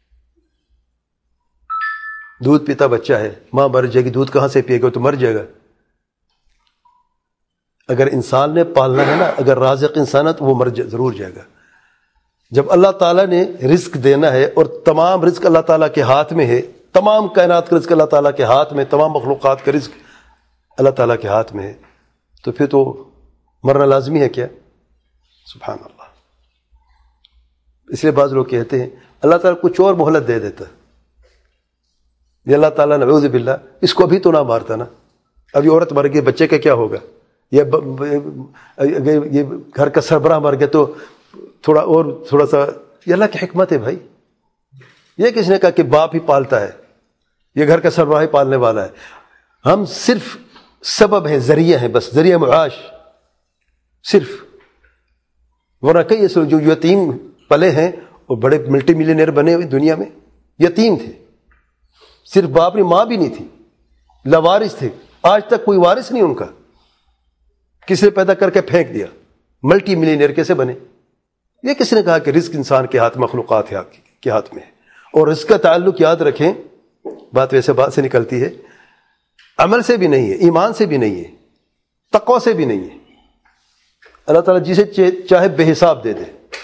دودھ پیتا بچہ ہے، ماں مر جائے گی، دودھ کہاں سے پیے گا؟ تو مر جائے گا. اگر انسان نے پالنا ہے نا، اگر رازق انسان ہے تو وہ ضرور جائے گا. جب اللہ تعالیٰ نے رزق دینا ہے اور تمام رزق اللہ تعالیٰ کے ہاتھ میں ہے، تمام کائنات کا رزق اللہ تعالیٰ کے ہاتھ میں، تمام مخلوقات کا رزق اللہ تعالیٰ کے ہاتھ میں ہے، تو پھر تو مرنا لازمی ہے. کیا سبحان اللہ. اس لیے بعض لوگ کہتے ہیں اللہ تعالیٰ کچھ اور مہلت دے دیتا. یہ اللہ تعالیٰ نعوذ باللہ اس کو ابھی تو نہ مارتا نا. ابھی عورت مر گئی، بچے کا کیا ہوگا؟ یہ گھر کا سربراہ مر گیا تو تھوڑا سا، یہ اللہ کی حکمت ہے بھائی. یہ کس نے کہا کہ باپ ہی پالتا ہے؟ یہ گھر کا سربراہ ہی پالنے والا ہے. ہم صرف سبب ہیں، ذریعہ ہیں، بس ذریعہ معاش صرف. ورنہ کئی ایسے جو یتیم پلے ہیں اور بڑے ملٹی ملینئر بنے ہوئے دنیا میں، یتیم تھے، صرف باپ نے، ماں بھی نہیں تھی، لاوارث تھے، آج تک کوئی وارث نہیں ان کا. کس نے پیدا کر کے پھینک دیا، ملٹی ملینئر کیسے بنے؟ یہ کس نے کہا کہ رزق انسان کے ہاتھ، مخلوقات کے ہاتھ میں ہے. اور اس کا تعلق یاد رکھیں، بات ویسے بات سے نکلتی ہے، عمل سے بھی نہیں ہے، ایمان سے بھی نہیں ہے، تقوی سے بھی نہیں ہے. اللہ تعالیٰ جسے چاہے بے حساب دے دے.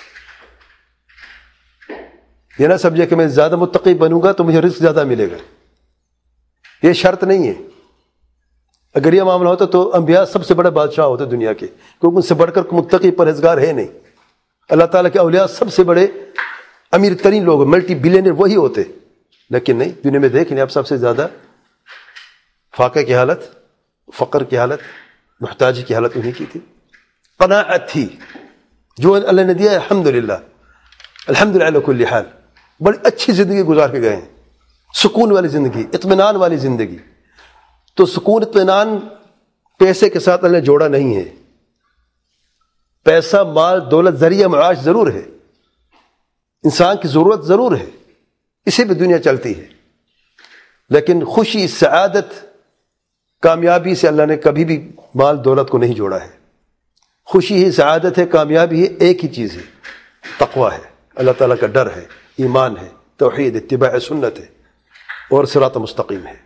یہ نہ سمجھے کہ میں زیادہ متقی بنوں گا تو مجھے رزق زیادہ ملے گا، یہ شرط نہیں ہے. اگر یہ معاملہ ہوتا تو انبیاء سب سے بڑے بادشاہ ہوتے دنیا کے، کیونکہ ان سے بڑھ کر متقی پرہیزگار ہے نہیں. اللہ تعالیٰ کے اولیاء سب سے بڑے امیر ترین لوگ، ملٹی بلینئر وہی ہوتے. لیکن نہیں، دنیا میں دیکھ لیں آپ، سب سے زیادہ فاقے کی حالت، فقر کی حالت، محتاجی کی حالت انہیں کی تھی. قناعت تھی، جو اللہ نے دیا الحمدللہ، الحمدللہ علی کل حال. بڑی اچھی زندگی گزار کے گئے ہیں، سکون والی زندگی، اطمینان والی زندگی. تو سکون اطمینان پیسے کے ساتھ اللہ نے جوڑا نہیں ہے. پیسہ، مال، دولت ذریعہ معاش ضرور ہے، انسان کی ضرورت ضرور ہے، اسے بھی دنیا چلتی ہے. لیکن خوشی، سعادت، کامیابی سے اللہ نے کبھی بھی مال دولت کو نہیں جوڑا ہے. خوشی ہے، سعادت ہے، کامیابی ہے، ایک ہی چیز ہے، تقوی ہے، اللہ تعالیٰ کا ڈر ہے، ایمان ہے، توحید، اتباع سنت ہے اور صراط مستقیم ہے.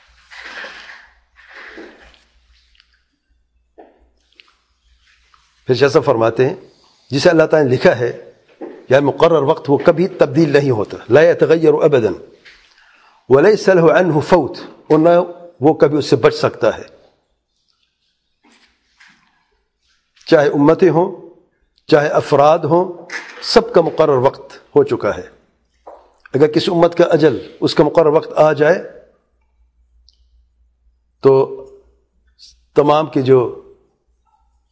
پھر جیسا فرماتے ہیں جسے اللہ تعالیٰ نے لکھا ہے یعنی مقرر وقت، وہ کبھی تبدیل نہیں ہوتا. لا يتغیر ابدا وليس له عنه فوت، اور نہ وہ کبھی اس سے بچ سکتا ہے. چاہے امتیں ہوں، چاہے افراد ہوں، سب کا مقرر وقت ہو چکا ہے. اگر کسی امت کا اجل، اس کا مقرر وقت آ جائے تو تمام کے جو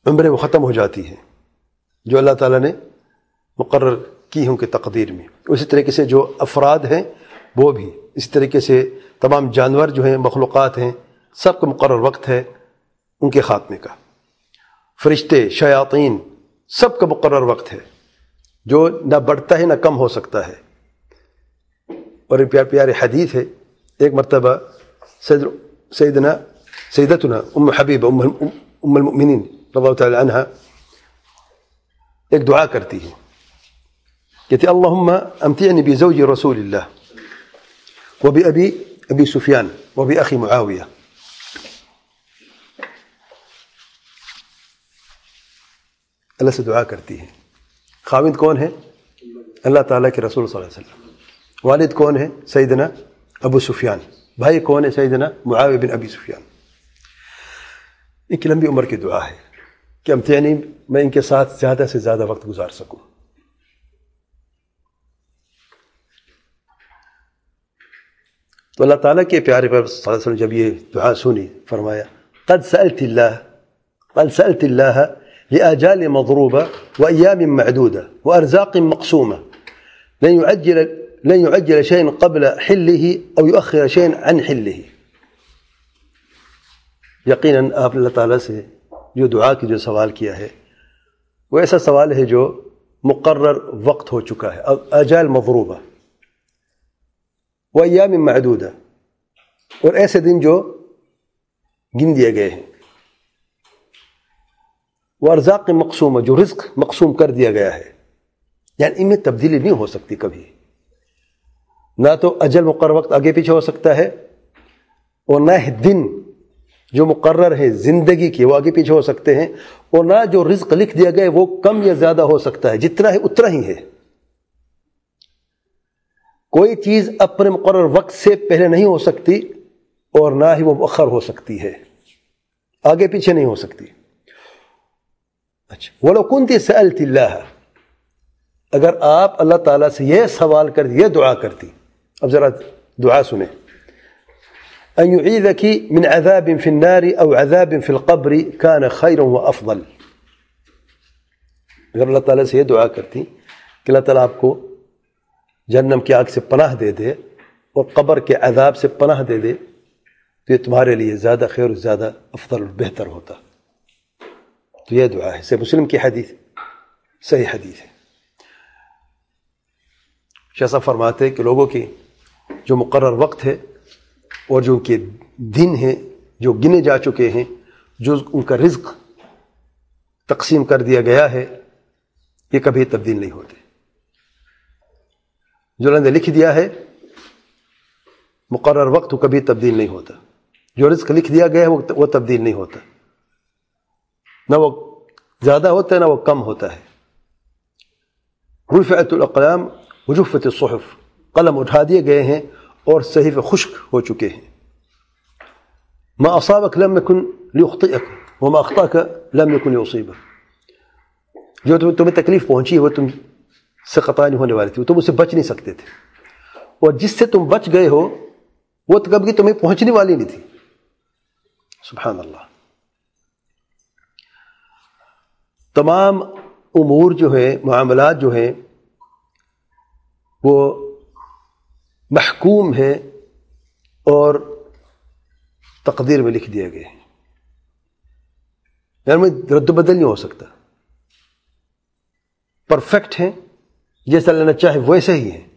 عمریں وہ ختم ہو جاتی ہیں جو اللہ تعالیٰ نے مقرر کی ہیں ان کی تقدیر میں. اسی طریقے سے جو افراد ہیں وہ بھی اسی طریقے سے تمام جانور جو ہیں مخلوقات ہیں سب کا مقرر وقت ہے ان کے خاتمے کا. فرشتے شیاطین سب کا مقرر وقت ہے جو نہ بڑھتا ہے نہ کم ہو سکتا ہے. اور پیار پیارے حدیث ہے ایک مرتبہ سیدتنا ام حبیبہ ام المؤمنین رضی اللہ تعالی عنہ ایک دعا کرتی ہے کہتی اللہم امتعنی بزوج رسول اللہ وبأبی سفیان وبأخی معاویہ. اللہ سے دعا کرتی ہے. خاوند کون ہے؟ اللہ تعالیٰ کے رسول صلی اللہ علیہ وسلم. والد کون ہے؟ سیدنا ابو سفیان. بھائی کون ہے؟ سیدنا معاویہ بن ابی سفیان. ایک لمبی عمر کی دعا ہے کہ امتعنی میں ان کے ساتھ زیادہ سے زیادہ وقت گزار سکوں. تو اللہ تعالیٰ کے پیارے پر صلی اللہ علیہ وسلم جب یہ دعا سنی فرمایا قد سألت اللہ لآجال مضروبة وأيام معدودة وأرزاق مقسومة لن يعجل شيء قبل حله أو يؤخر شيء عن حله. یقیناً آپ اللہ تعالیٰ سے جو دعا کی جو سوال کیا ہے وہ ایسا سوال ہے جو مقرر وقت ہو چکا ہے. آجال مضروبہ وأيام معدودة اور ایسے دن جو گن دیے گئے ہیں. وارزاق مقسومہ جو رزق مقسوم کر دیا گیا ہے یعنی ان میں تبدیلی نہیں ہو سکتی کبھی. نہ تو اجل مقرر وقت آگے پیچھے ہو سکتا ہے اور نہ ہی دن جو مقرر ہے زندگی کی وہ آگے پیچھے ہو سکتے ہیں اور نہ جو رزق لکھ دیا گیا ہے وہ کم یا زیادہ ہو سکتا ہے. جتنا ہے اتنا ہی ہے. کوئی چیز اپنے مقرر وقت سے پہلے نہیں ہو سکتی اور نہ ہی وہ مؤخر ہو سکتی ہے آگے پیچھے نہیں ہو سکتی. اچھا وَلَوْ كُنْتِ سَأَلْتِ اللَّهَ اگر آپ اللہ تعالیٰ سے یہ سوال کرتی یہ دعا کرتی. اب ذرا دعا سنیں. أن يعيذك من عذاب في النار أو عذاب في القبر كان خيرا وأفضل. اگر اللہ تعالیٰ سے یہ دعا کرتی کہ اللہ تعالیٰ آپ کو جہنم کی آگ سے پناہ دے دے اور قبر کے عذاب سے پناہ دے دے تو یہ تمہارے لیے زیادہ خیر اور زیادہ افضل اور بہتر ہوتا. تو یہ دعا ہے. صحیح مسلم کی حدیث صحیح حدیث ہے. شاہ صاحب فرماتے ہیں کہ لوگوں کی جو مقرر وقت ہے اور جو ان کے دن ہیں جو گنے جا چکے ہیں جو ان کا رزق تقسیم کر دیا گیا ہے یہ کبھی تبدیل نہیں ہوتے. جو اللہ نے لکھ دیا ہے مقرر وقت وہ کبھی تبدیل نہیں ہوتا. جو رزق لکھ دیا گیا ہے وہ تبدیل نہیں ہوتا. نہ وہ زیادہ ہوتا ہے نہ وہ کم ہوتا ہے. رفعت الاقلام وجفت الصحف قلم اٹھا دیے گئے ہیں اور صحیفے خشک ہو چکے ہیں. ما اصابك لم يكن ليخطئك وما اخطاك لم يكن ليصيبك. جو تمہیں تکلیف پہنچی ہے وہ تم سے خطا نہیں ہونے والی تھی تم اس سے بچ نہیں سکتے تھے اور جس سے تم بچ گئے ہو وہ کبھی تمہیں پہنچنے والی نہیں تھی. سبحان اللہ. تمام امور جو ہیں معاملات جو ہیں وہ محکوم ہیں اور تقدیر میں لکھ دیے گئے ہیں. یعنی رد و بدل نہیں ہو سکتا. پرفیکٹ ہیں جیسا اللہ نے چاہے ویسے ہی ہیں.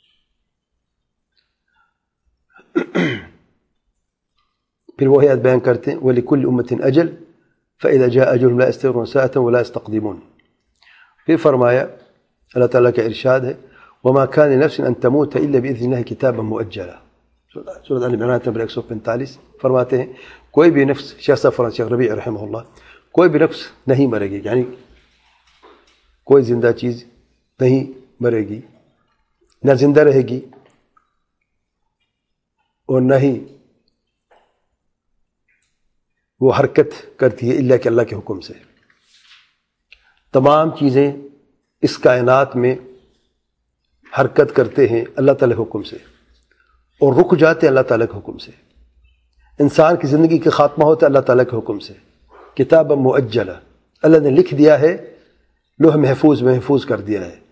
پھر وہی آیت بیان کرتے ہیں وَلِكُلِّ أُمَّةٍ أَجَلٌ فَإِذَا جَاءَ أَجَلُهُمْ لَا يَسْتَأْخِرُونَ سَاعَةً وَلَا يَسْتَقْدِمُونَ. پھر فرمایا اللہ تعالیٰ کا ارشاد ہے وَمَا كَانَ لِنَفْسٍ أَن تَمُوتَ إِلَّا بِإِذْنِ اللَّهِ كِتَابًا مُؤَجَّلًا. سورۃ ال عمران نمبر 145 فرماتے ہیں کوئی بھی نفس شیخ ربیع رحمہ اللہ کوئی بھی نفس نہیں مرے گی یعنی کوئی زندہ چیز نہیں مرے گی نہ زندہ رہے گی اور نہ ہی وہ حرکت کرتی ہے الا کہ اللہ کے حکم سے. تمام چیزیں اس کائنات میں حرکت کرتے ہیں اللہ تعالیٰ کے حکم سے اور رک جاتے ہیں اللہ تعالیٰ کے حکم سے. انسان کی زندگی کا خاتمہ ہوتا ہے اللہ تعالیٰ کے حکم سے. کتاب مؤجلہ اللہ نے لکھ دیا ہے، لوح محفوظ محفوظ کر دیا ہے۔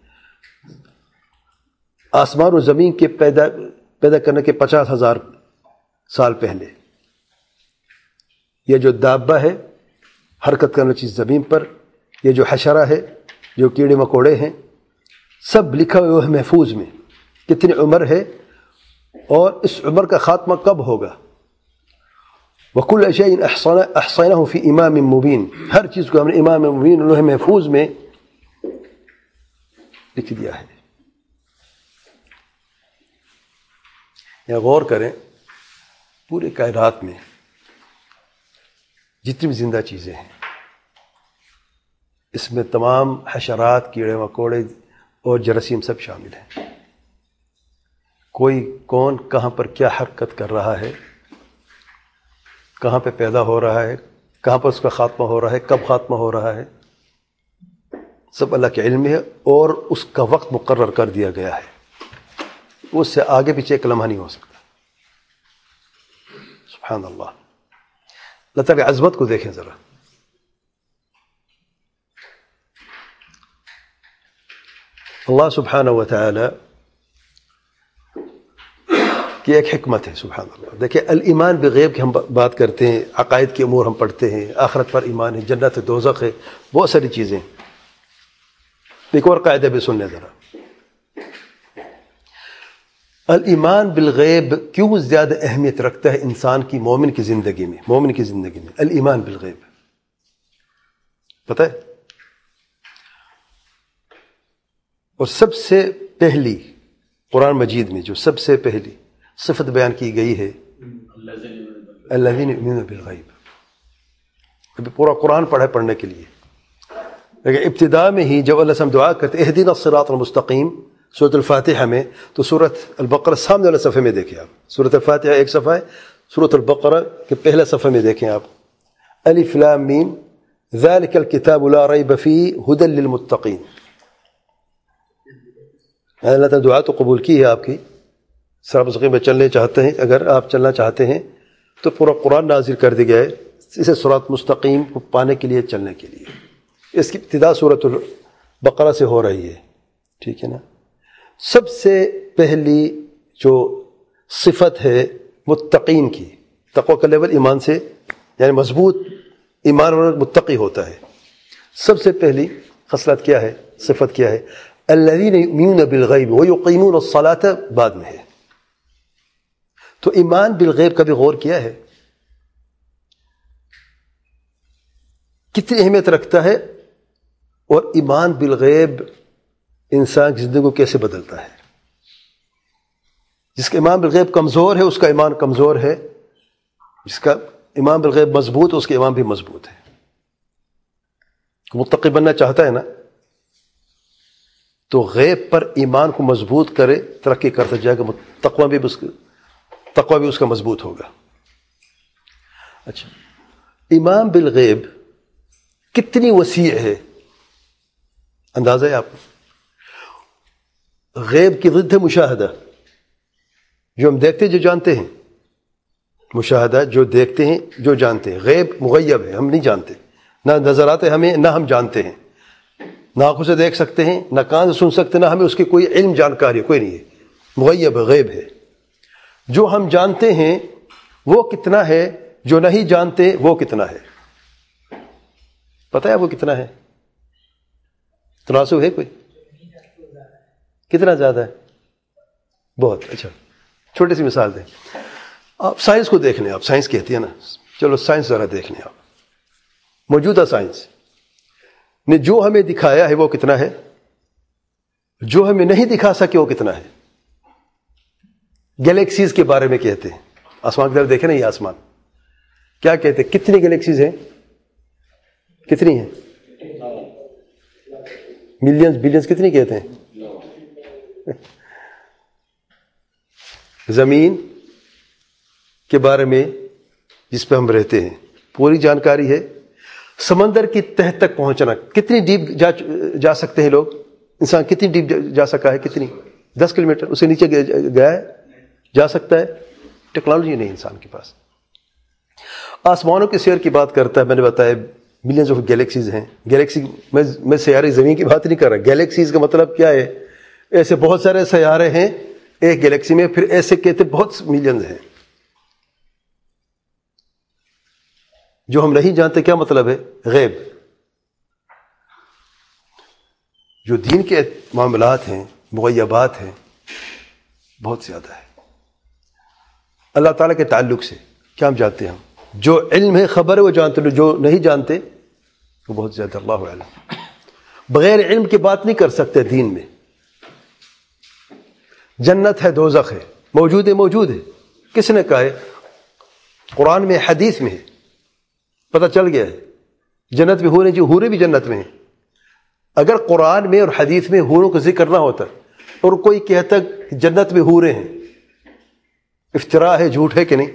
آسمان و زمین کے پیدا کرنے کے 50,000 سال پہلے یہ جو دابہ ہے، حرکت کرنے چیز زمین پر، یہ جو حشرہ ہے، جو کیڑے مکوڑے ہیں، سب لکھا ہوا لوح محفوظ میں کتنی عمر ہے اور اس عمر کا خاتمہ کب ہوگا۔ وَكُلَّ شَيْءٍ أَحْصَيْنَاهُ فِي إِمَامٍ مُبِينٍ، ہر چیز کو ہم نے امام مبین لوح محفوظ میں لکھ دیا ہے۔ یا غور کریں، پورے کائنات میں جتنی بھی زندہ چیزیں ہیں، اس میں تمام حشرات، کیڑے مکوڑے اور جراثیم سب شامل ہیں۔ کوئی کون کہاں پر کیا حرکت کر رہا ہے، کہاں پہ پیدا ہو رہا ہے، کہاں پر اس کا خاتمہ ہو رہا ہے، کب خاتمہ ہو رہا ہے، سب اللہ کے علم ہے، اور اس کا وقت مقرر کر دیا گیا ہے۔ اس سے آگے پیچھے ایک لمحہ نہیں ہو سکتا۔ سبحان اللہ، اللہ تعالیٰ کی عظمت کو دیکھیں ذرا۔ اللہ سبحانہ و تعالی کی ایک حکمت ہے، سبحان اللہ۔ دیکھیں، الایمان بغیب کی ہم بات کرتے ہیں، عقائد کے امور ہم پڑھتے ہیں، آخرت پر ایمان ہے، جنت دوزخ ہے، بہت ساری چیزیں۔ ایک اور قاعدہ بھی سن لیں ذرا۔ الایمان بالغیب کیوں زیادہ اہمیت رکھتا ہے انسان کی، مومن کی زندگی میں الایمان بالغیب؟ پتہ ہے؟ اور سب سے پہلی قرآن مجید میں جو سب سے پہلی صفت بیان کی گئی ہے، الذین یؤمنون بالغیب۔ ابھی پورا قرآن پڑھنے کے لیے، لیکن ابتداء میں ہی جب اللہ سے ہم دعا کرتے اہدنا الصراط المستقیم سورۃ الفاتحہ میں، تو سورۃ البقرہ سامنے والے صفحے میں دیکھیں آپ۔ سورۃ الفاتحہ ایک صفحہ ہے، سورۃ البقرہ کے پہلے صفحے میں دیکھیں آپ، الف لام میم ذالک الکتاب لا ریب فیہ ھدی للمتقین۔ اللہ تعالیٰ دعا تو قبول کی ہے آپ کی، صراط مستقیم میں چلنے چاہتے ہیں، اگر آپ چلنا چاہتے ہیں تو پورا قرآن نازل کر دیا گیا ہے اسے صراط مستقیم کو پانے کے لیے، چلنے کے لیے۔ اس کی ابتدا سورۃ البقرہ سے ہو رہی ہے، ٹھیک ہے نا۔ سب سے پہلی جو صفت ہے متقین کی، تقوی کا لیول ایمان سے، یعنی مضبوط ایمان اور متقی ہوتا ہے۔ سب سے پہلی خصلت کیا ہے، صفت کیا ہے؟ الذین یؤمنون بالغیب ویقیمون الصلاۃ بعد میں ہے۔ تو ایمان بالغیب کا بھی غور کیا ہے، کتنی اہمیت رکھتا ہے، اور ایمان بالغیب انسان کی زندگی کو کیسے بدلتا ہے۔ جس کا ایمان بالغیب کمزور ہے اس کا ایمان کمزور ہے، جس کا ایمان بالغیب مضبوط ہے اس کا ایمان بھی مضبوط ہے۔ متقی بننا چاہتا ہے نا، تو غیب پر ایمان کو مضبوط کرے، ترقی کرتا جائے گا، تقوی بھی اس کا مضبوط ہوگا۔ اچھا، ایمان بالغیب کتنی وسیع ہے، اندازہ ہے آپ کو؟ غیب کی ضد ہے مشاہدہ، جو ہم دیکھتے ہیں جو جانتے ہیں، مشاہدہ جو دیکھتے ہیں جو جانتے ہیں۔ غیب مغیب ہے، ہم نہیں جانتے، نہ نظر آتے ہمیں، نہ ہم جانتے ہیں، نہ آنکھوں سے دیکھ سکتے ہیں، نہ کان سے سن سکتے، نہ ہمیں اس کی کوئی علم جانکاری کوئی نہیں ہے، مغیب ہے، غیب ہے۔ جو ہم جانتے ہیں وہ کتنا ہے، جو نہیں جانتے وہ کتنا ہے؟ پتہ ہے وہ کتنا ہے؟ تناسب ہے کوئی؟ کتنا زیادہ ہے؟ بہت۔ اچھا، چھوٹی سی مثال دیں، آپ سائنس کو دیکھ لیں، آپ سائنس کہتی ہے نا، چلو سائنس ذرا دیکھ لیں آپ، موجودہ سائنس نے جو ہمیں دکھایا ہے وہ کتنا ہے، جو ہمیں نہیں دکھا سکے وہ کتنا ہے؟ گیلیکسیز کے بارے میں کہتے ہیں، آسمان کی طرف دیکھیں نا، یہ آسمان کیا کہتے ہیں، کتنی گیلیکسیز ہیں؟ کتنی ہیں؟ ملینز بلینز کتنی کہتے ہیں؟ زمین کے بارے میں جس پہ ہم رہتے ہیں پوری جانکاری ہے۔ سمندر کی تہ تک پہنچنا، کتنی ڈیپ جا سکتے ہیں لوگ؟ انسان کتنی ڈیپ جا سکا ہے؟ کتنی؟ 10 کلومیٹر، اس سے نیچے گیا ہے، جا سکتا ہے؟ ٹیکنالوجی نہیں انسان کے پاس۔ آسمانوں کے سیر کی بات کرتا ہے، میں نے بتایا ملینز آف گیلیکسیز ہیں. گیلیکسی میں سیارے زمین کی بات نہیں کر رہا. گیلیکسیز کا مطلب کیا ہے؟ ایسے بہت سارے سیارے ہیں ایک گیلیکسی میں، پھر ایسے کہتے بہت ملینز ہیں جو ہم نہیں جانتے. کیا مطلب ہے؟ غیب. جو دین کے معاملات ہیں، مغیبات ہیں، بہت زیادہ ہے. اللہ تعالیٰ کے تعلق سے کیا ہم جانتے ہیں؟ ہم جو علم ہے، خبر ہے، وہ جانتے ہیں. جو نہیں جانتے وہ بہت زیادہ اللہ اعلم. بغیر علم کی بات نہیں کر سکتے دین میں. جنت ہے، دوزخ ہے، موجود ہے. کس نے کہا ہے؟ قرآن میں، حدیث میں ہے، پتہ چل گیا ہے. جنت میں حوریں، جو حوریں بھی جنت میں ہیں. اگر قرآن میں اور حدیث میں حوروں کا ذکر نہ ہوتا اور کوئی کہتا جنت میں حوریں ہیں، افتراء ہے، جھوٹ ہے کہ نہیں؟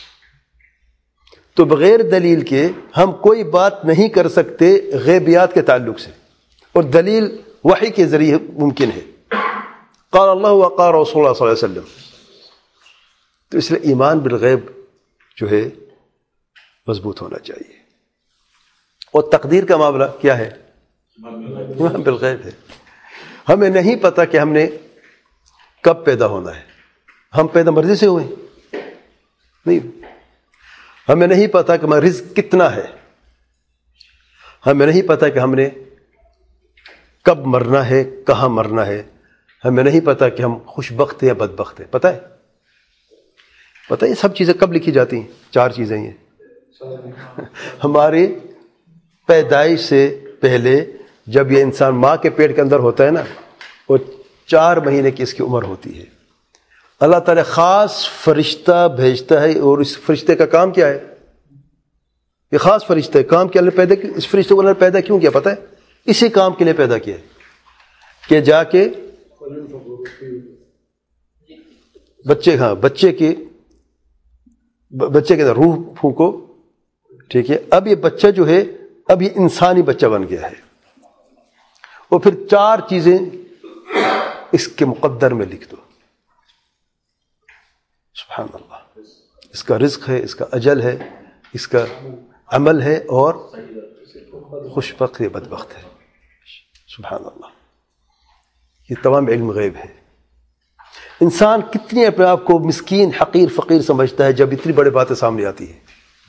تو بغیر دلیل کے ہم کوئی بات نہیں کر سکتے غیبیات کے تعلق سے، اور دلیل وحی کے ذریعے ممکن ہے. قال اللہ وقال رسول اللہ صلی اللہ علیہ وسلم. تو اس لیے ایمان بالغیب جو ہے مضبوط ہونا چاہیے. اور تقدیر کا معاملہ کیا ہے؟ ایمان بالغیب ہے. ہمیں نہیں پتا کہ ہم نے کب پیدا ہونا ہے. ہم پیدا مرضی سے ہوئے نہیں. ہمیں نہیں پتا کہ ہمارا رزق کتنا ہے. ہمیں نہیں پتا کہ ہم نے کب مرنا ہے، کہاں مرنا ہے. ہمیں نہیں پتا کہ ہم خوش بخت ہیں یا بدبخت ہیں. پتہ ہے؟ پتہ ہے یہ سب چیزیں کب لکھی جاتی ہیں؟ 4 چیزیں یہ ہماری پیدائش سے پہلے، جب یہ انسان ماں کے پیٹ کے اندر ہوتا ہے نا، وہ 4 مہینے کی اس کی عمر ہوتی ہے. اللہ تعالیٰ خاص فرشتہ بھیجتا ہے، اور اس فرشتے کا کام کیا ہے؟ یہ خاص فرشتہ ہے. کام کیا اللہ پیدا کیا؟ اس فرشتے کو اللہ پیدا کیوں کیا پتہ ہے؟ اسی کام کے لیے پیدا کیا ہے کہ جا کے بچے کے اندر روح پھونکو. ٹھیک ہے؟ اب یہ بچہ جو ہے، اب یہ انسانی بچہ بن گیا ہے، اور پھر 4 چیزیں اس کے مقدر میں لکھ دو. سبحان اللہ. اس کا رزق ہے، اس کا اجل ہے، اس کا عمل ہے، اور خوش بخت ہے، بدبخت ہے. سبحان اللہ. یہ تمام علم غیب ہے. انسان کتنی اپنے آپ کو مسکین، حقیر، فقیر سمجھتا ہے جب اتنی بڑی باتیں سامنے آتی ہیں.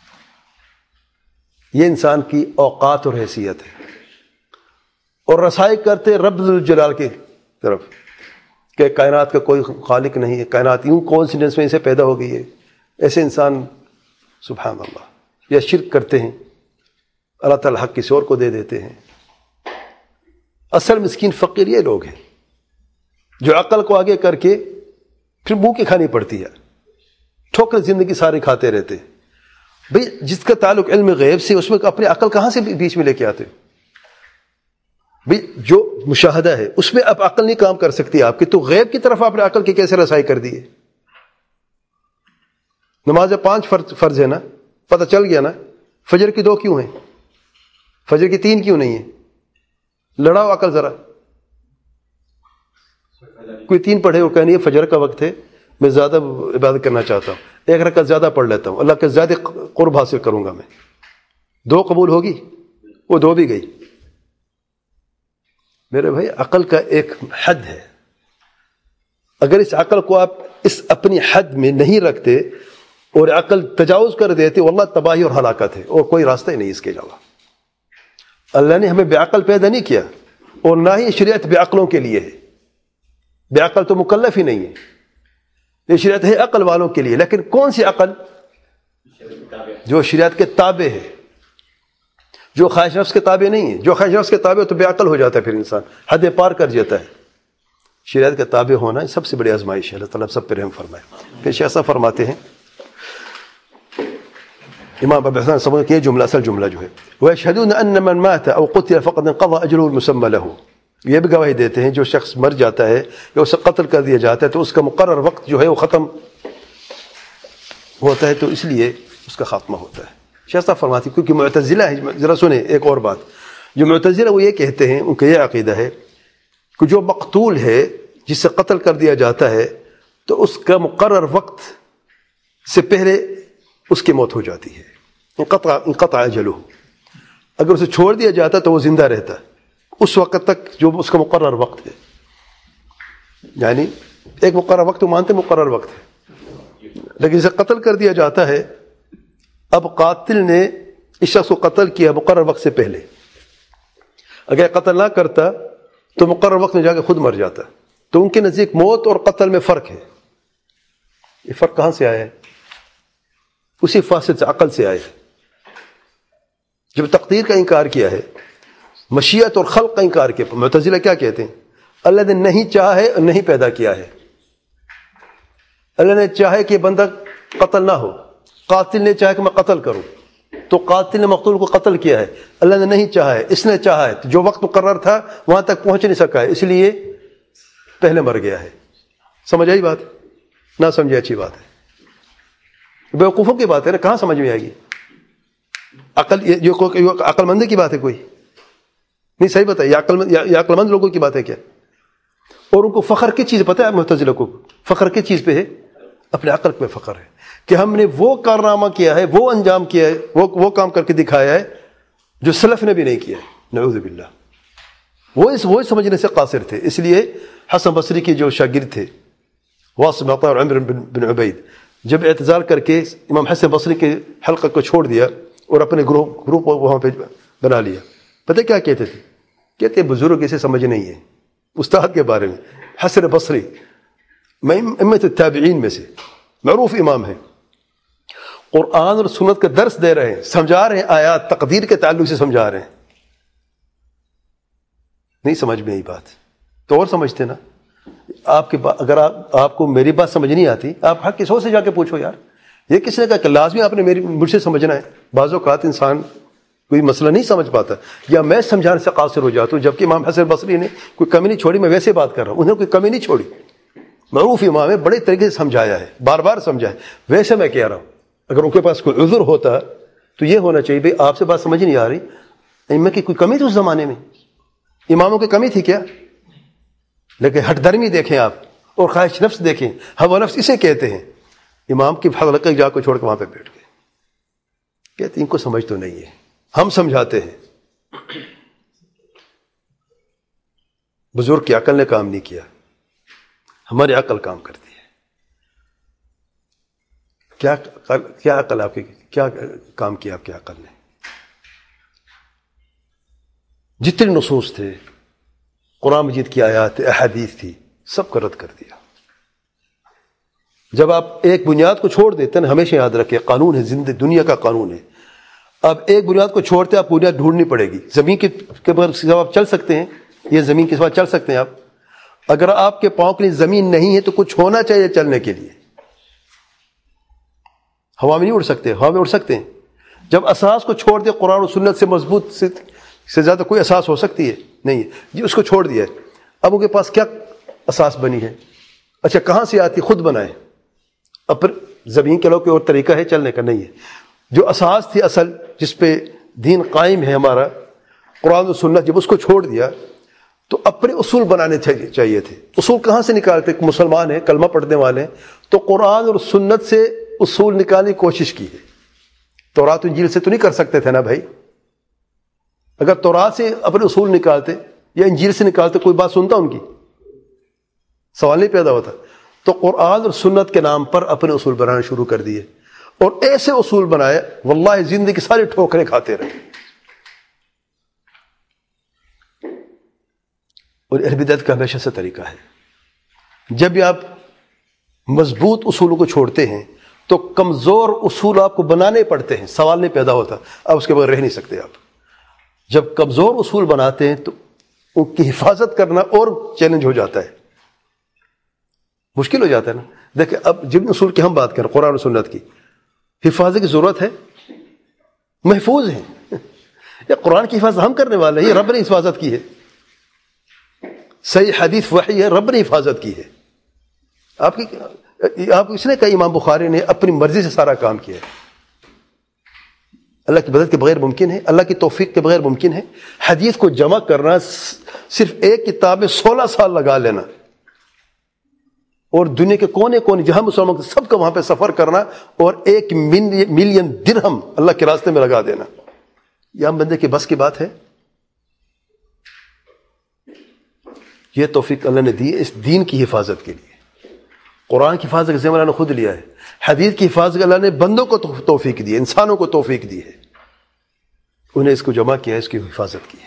یہ انسان کی اوقات اور حیثیت ہے. اور رسائی کرتے رب ذوالجلال کی طرف کہ کائنات کا کوئی خالق نہیں ہے، کائنات یوں کونسیڈنس میں اسے پیدا ہو گئی ہے. ایسے انسان سبحان اللہ یا شرک کرتے ہیں، اللہ تعالیٰ حق کسی اور کو دے دیتے ہیں. اصل مسکین فقیر یہ لوگ ہیں جو عقل کو آگے کر کے پھر منہ کی کھانی پڑتی ہے، ٹھوکر زندگی سارے کھاتے رہتے. بھئی جس کا تعلق علم غیب سے، اس میں اپنی عقل کہاں سے بیچ میں لے کے آتے؟ بھئی جو مشاہدہ ہے اس میں اب عقل نہیں کام کر سکتی آپ کی، تو غیب کی طرف آپ نے عقل کی کیسے رسائی کر دی ہے؟ نماز 5 فرض ہے نا، پتہ چل گیا نا. فجر کی 2 کیوں ہیں؟ فجر کی 3 کیوں نہیں ہیں؟ لڑاؤ عقل ذرا. کوئی 3 پڑھے اور کہنی ہے فجر کا وقت ہے، میں زیادہ عبادت کرنا چاہتا ہوں، 1 رکعت زیادہ پڑھ لیتا ہوں، اللہ کے زیادہ قرب حاصل کروں گا میں. 2 قبول ہوگی؟ وہ 2 بھی گئی. میرے بھائی عقل کا ایک حد ہے. اگر اس عقل کو آپ اس اپنی حد میں نہیں رکھتے اور عقل تجاوز کر دیتے، واللہ تباہی اور ہلاکت ہے، اور کوئی راستہ ہی نہیں اس کے علاوہ. اللہ نے ہمیں بے عقل پیدا نہیں کیا، اور نہ ہی شریعت بے عقلوں کے لیے ہے. بے عقل تو مکلف ہی نہیں ہے، یہ شریعت ہے عقل والوں کے لیے. لیکن کون سی عقل؟ جو شریعت کے تابع ہے، جو خواہش نفس کے تابع نہیں ہے. جو خواہش نفس کے تابع تو بے عقل ہو جاتا ہے، پھر انسان حد پار کر جاتا ہے. شریعت کا تابع ہونا سب سے بڑی آزمائش ہے. اللہ تعالیٰ سب پہ رحم فرمائے. پھر ایسا فرماتے ہیں امام ابو حسن سمجھ کہ یہ جملہ اصل جملہ جو ہے، وَيَشْهَدُونَ أَنَّ مَنْ مَاتَ أَوْ قُتِلَ فَقَدْ انْقَضَى أَجْرُهُ الْمُسَمَّى لَهُ. یہ بھی گواہی دیتے ہیں جو شخص مر جاتا ہے یا اسے قتل کر دیا جاتا ہے تو اس کا مقرر وقت جو ہے وہ ختم ہوتا ہے، تو اس لیے اس کا خاتمہ ہوتا ہے. شیخ صاحب فرماتی کیونکہ معتزلہ ہے. ذرا سنیں ایک اور بات. جو معتزلہ وہ یہ کہتے ہیں، ان کا یہ عقیدہ ہے کہ جو مقتول ہے، جس سے قتل کر دیا جاتا ہے، تو اس کا مقرر وقت سے پہلے اس کی موت ہو جاتی ہے. انقطع اجلہ. اگر اسے چھوڑ دیا جاتا تو وہ زندہ رہتا اس وقت تک جو اس کا مقرر وقت ہے. یعنی ایک مقرر وقت مانتے مقرر وقت ہے، لیکن اسے قتل کر دیا جاتا ہے. اب قاتل نے اس شخص کو قتل کیا مقرر وقت سے پہلے، اگر قتل نہ کرتا تو مقرر وقت میں جا کے خود مر جاتا. تو ان کے نزدیک موت اور قتل میں فرق ہے. یہ فرق کہاں سے آیا ہے؟ اسی فاسد سے، عقل سے آیا ہے. جب تقدیر کا انکار کیا ہے، مشیت اور خلق کا انکار کیا. معتزلہ کیا کہتے ہیں؟ اللہ نے نہیں چاہا ہے اور نہیں پیدا کیا ہے. اللہ نے چاہا کہ بندہ قتل نہ ہو، قاتل نے چاہا کہ میں قتل کروں، تو قاتل نے مقتول کو قتل کیا ہے. اللہ نے نہیں چاہا ہے، اس نے چاہا ہے. جو وقت مقرر تھا وہاں تک پہنچ نہیں سکا ہے، اس لیے پہلے مر گیا ہے. سمجھ آئی بات؟ نہ سمجھے اچھی بات ہے، بیوقوفوں کی بات ہے نا، کہاں سمجھ میں آئے گی؟ عقل مند کی بات ہے کوئی نہیں؟ صحیح بتائے، یہ عقل مند لوگوں کی بات ہے کیا؟ اور ان کو فخر کی چیز پتہ ہے؟ معتزلہ کو فخر کی چیز پہ ہے، اپنے عقل پہ فخر ہے کہ ہم نے وہ کارنامہ کیا ہے، وہ انجام کیا ہے، وہ کام کر کے دکھایا ہے جو سلف نے بھی نہیں کیا ہے. نعوذ باللہ. وہ سمجھنے سے قاصر تھے. اس لیے حسن بصری کے جو شاگرد تھے واصل بن عطاء اور عمر بن عبید، جب اعتزال کر کے امام حسن بصری کے حلقہ کو چھوڑ دیا اور اپنے گروپ وہاں پہ بنا لیا، پتہ کیا کہتے تھے؟ کہتے بزرگ اسے سمجھ نہیں ہے. استاد کے بارے میں حسن بصری ائمۃ التابعین میں سے معروف امام ہے، قرآن اور سنت کا درس دے رہے ہیں، سمجھا رہے ہیں، آیات تقدیر کے تعلق سے سمجھا رہے ہیں. نہیں سمجھ میں آئی بات تو اور سمجھتے نا. اگر آپ کو میری بات سمجھ نہیں آتی، آپ حق کسی اور سے جا کے پوچھو یار. یہ کس نے کہا کہ لازمی آپ نے مجھ سے سمجھنا ہے؟ بعض اوقات انسان کوئی مسئلہ نہیں سمجھ پاتا یا میں سمجھانے سے قاصر ہو جاتا ہوں، جبکہ امام حسن بصری نے کوئی کمی نہیں چھوڑی. میں ویسے بات کر رہا ہوں، انہوں نے کوئی کمی نہیں چھوڑی. معروف امام ہے، بڑے طریقے سے سمجھایا ہے، بار بار سمجھایا ہے. ویسے میں کہہ رہا ہوں اگر ان کے پاس کوئی عذر ہوتا تو یہ ہونا چاہیے بھائی آپ سے بات سمجھ نہیں آ رہی. ائمہ کی کوئی کمی تھی اس زمانے میں؟ اماموں کی کمی تھی کیا؟ لیکن ہٹ درمی دیکھیں آپ، اور خواہش نفس دیکھیں. ہوا نفس اسے کہتے ہیں. امام کی حلقہ جا کو چھوڑ کے وہاں پہ بیٹھ گئے. کہتے ان کو سمجھ تو نہیں ہے، ہم سمجھاتے ہیں. بزرگ کی عقل نے کام نہیں کیا، ہماری عقل کام کرتی ہے. کیا عقل آپ کی، کیا کام کیا آپ کی عقل نے؟ جتنے نصوص تھے، قرآن مجید کی آیات، احادیث تھی، سب کا رد کر دیا. جب آپ ایک بنیاد کو چھوڑ دیتے ہیں، ہمیشہ یاد رکھیں قانون ہے، زندگی دنیا کا قانون ہے. اب ایک بنیاد کو چھوڑتے آپ بنیاد ڈھونڈنی پڑے گی. زمین کے سوا آپ چل سکتے ہیں، یہ زمین کے سوا چل سکتے ہیں آپ. اگر آپ کے پاؤں کے لیے زمین نہیں ہے تو کچھ ہونا چاہیے چلنے کے لیے. ہوا میں نہیں اڑ سکتے، ہوا میں اڑ سکتے ہیں. جب اساس کو چھوڑ دے، قرآن و سنت سے مضبوط سے زیادہ کوئی اساس ہو سکتی ہے؟ نہیں ہے جی. اس کو چھوڑ دیا ہے، اب ان کے پاس کیا اساس بنی ہے؟ اچھا کہاں سے آتی؟ خود بنائے. اب پھر زمین کے لوگ کوئی اور طریقہ ہے چلنے کا؟ نہیں ہے. جو اساس تھی اصل جس پہ دین قائم ہے ہمارا، قرآن و سنت، جب اس کو چھوڑ دیا تو اپنے اصول بنانے چاہیے تھے. اصول کہاں سے نکالتے؟ مسلمان ہیں، کلمہ پڑھنے والے ہیں، تو قرآن اور سنت سے اصول نکالنے کی کوشش کی ہے. تورات و انجیل سے تو نہیں کر سکتے تھے نا بھائی. اگر تورات سے اپنے اصول نکالتے یا انجیل سے نکالتے، کوئی بات سنتا ان کی؟ سوال نہیں پیدا ہوتا. تو قرآن اور سنت کے نام پر اپنے اصول بنانا شروع کر دیے، اور ایسے اصول بنائے واللہ زندگی ساری ٹھوکریں کھاتے رہے. اور اہل بدعت کا ہمیشہ سے طریقہ ہے، جب بھی آپ مضبوط اصولوں کو چھوڑتے ہیں تو کمزور اصول آپ کو بنانے پڑتے ہیں. سوال نہیں پیدا ہوتا، آپ اس کے بغیر رہ نہیں سکتے. آپ جب کمزور اصول بناتے ہیں تو ان کی حفاظت کرنا اور چیلنج ہو جاتا ہے، مشکل ہو جاتا ہے نا. دیکھیں اب جن اصول کی ہم بات کریں، قرآن و سنت کی، حفاظت کی ضرورت ہے؟ محفوظ ہیں. یہ قرآن کی حفاظت ہم کرنے والے ہیں، یہ رب نے حفاظت کی ہے. صحیح حدیث وحی ہے، رب نے حفاظت کی ہے. آپ اس نے کہا امام بخاری نے اپنی مرضی سے سارا کام کیا ہے. اللہ کی مدد کے بغیر ممکن ہے، اللہ کی توفیق کے بغیر ممکن ہے. حدیث کو جمع کرنا صرف ایک کتاب میں 16 سال لگا لینا، اور دنیا کے کونے کونے جہاں مسلمان سب کا وہاں پہ سفر کرنا، اور 1 ملین درہم اللہ کے راستے میں لگا دینا. یہ عام بندے کے بس کی بات ہے؟ یہ توفیق اللہ نے دی ہے اس دین کی حفاظت کے لیے. قرآن کی حفاظت ذمہ اللہ نے خود لیا ہے. حدیث کی حفاظت اللہ نے بندوں کو توفیق دی ہے، انسانوں کو توفیق دی ہے، انہیں اس کو جمع کیا ہے، اس کی حفاظت کی ہے.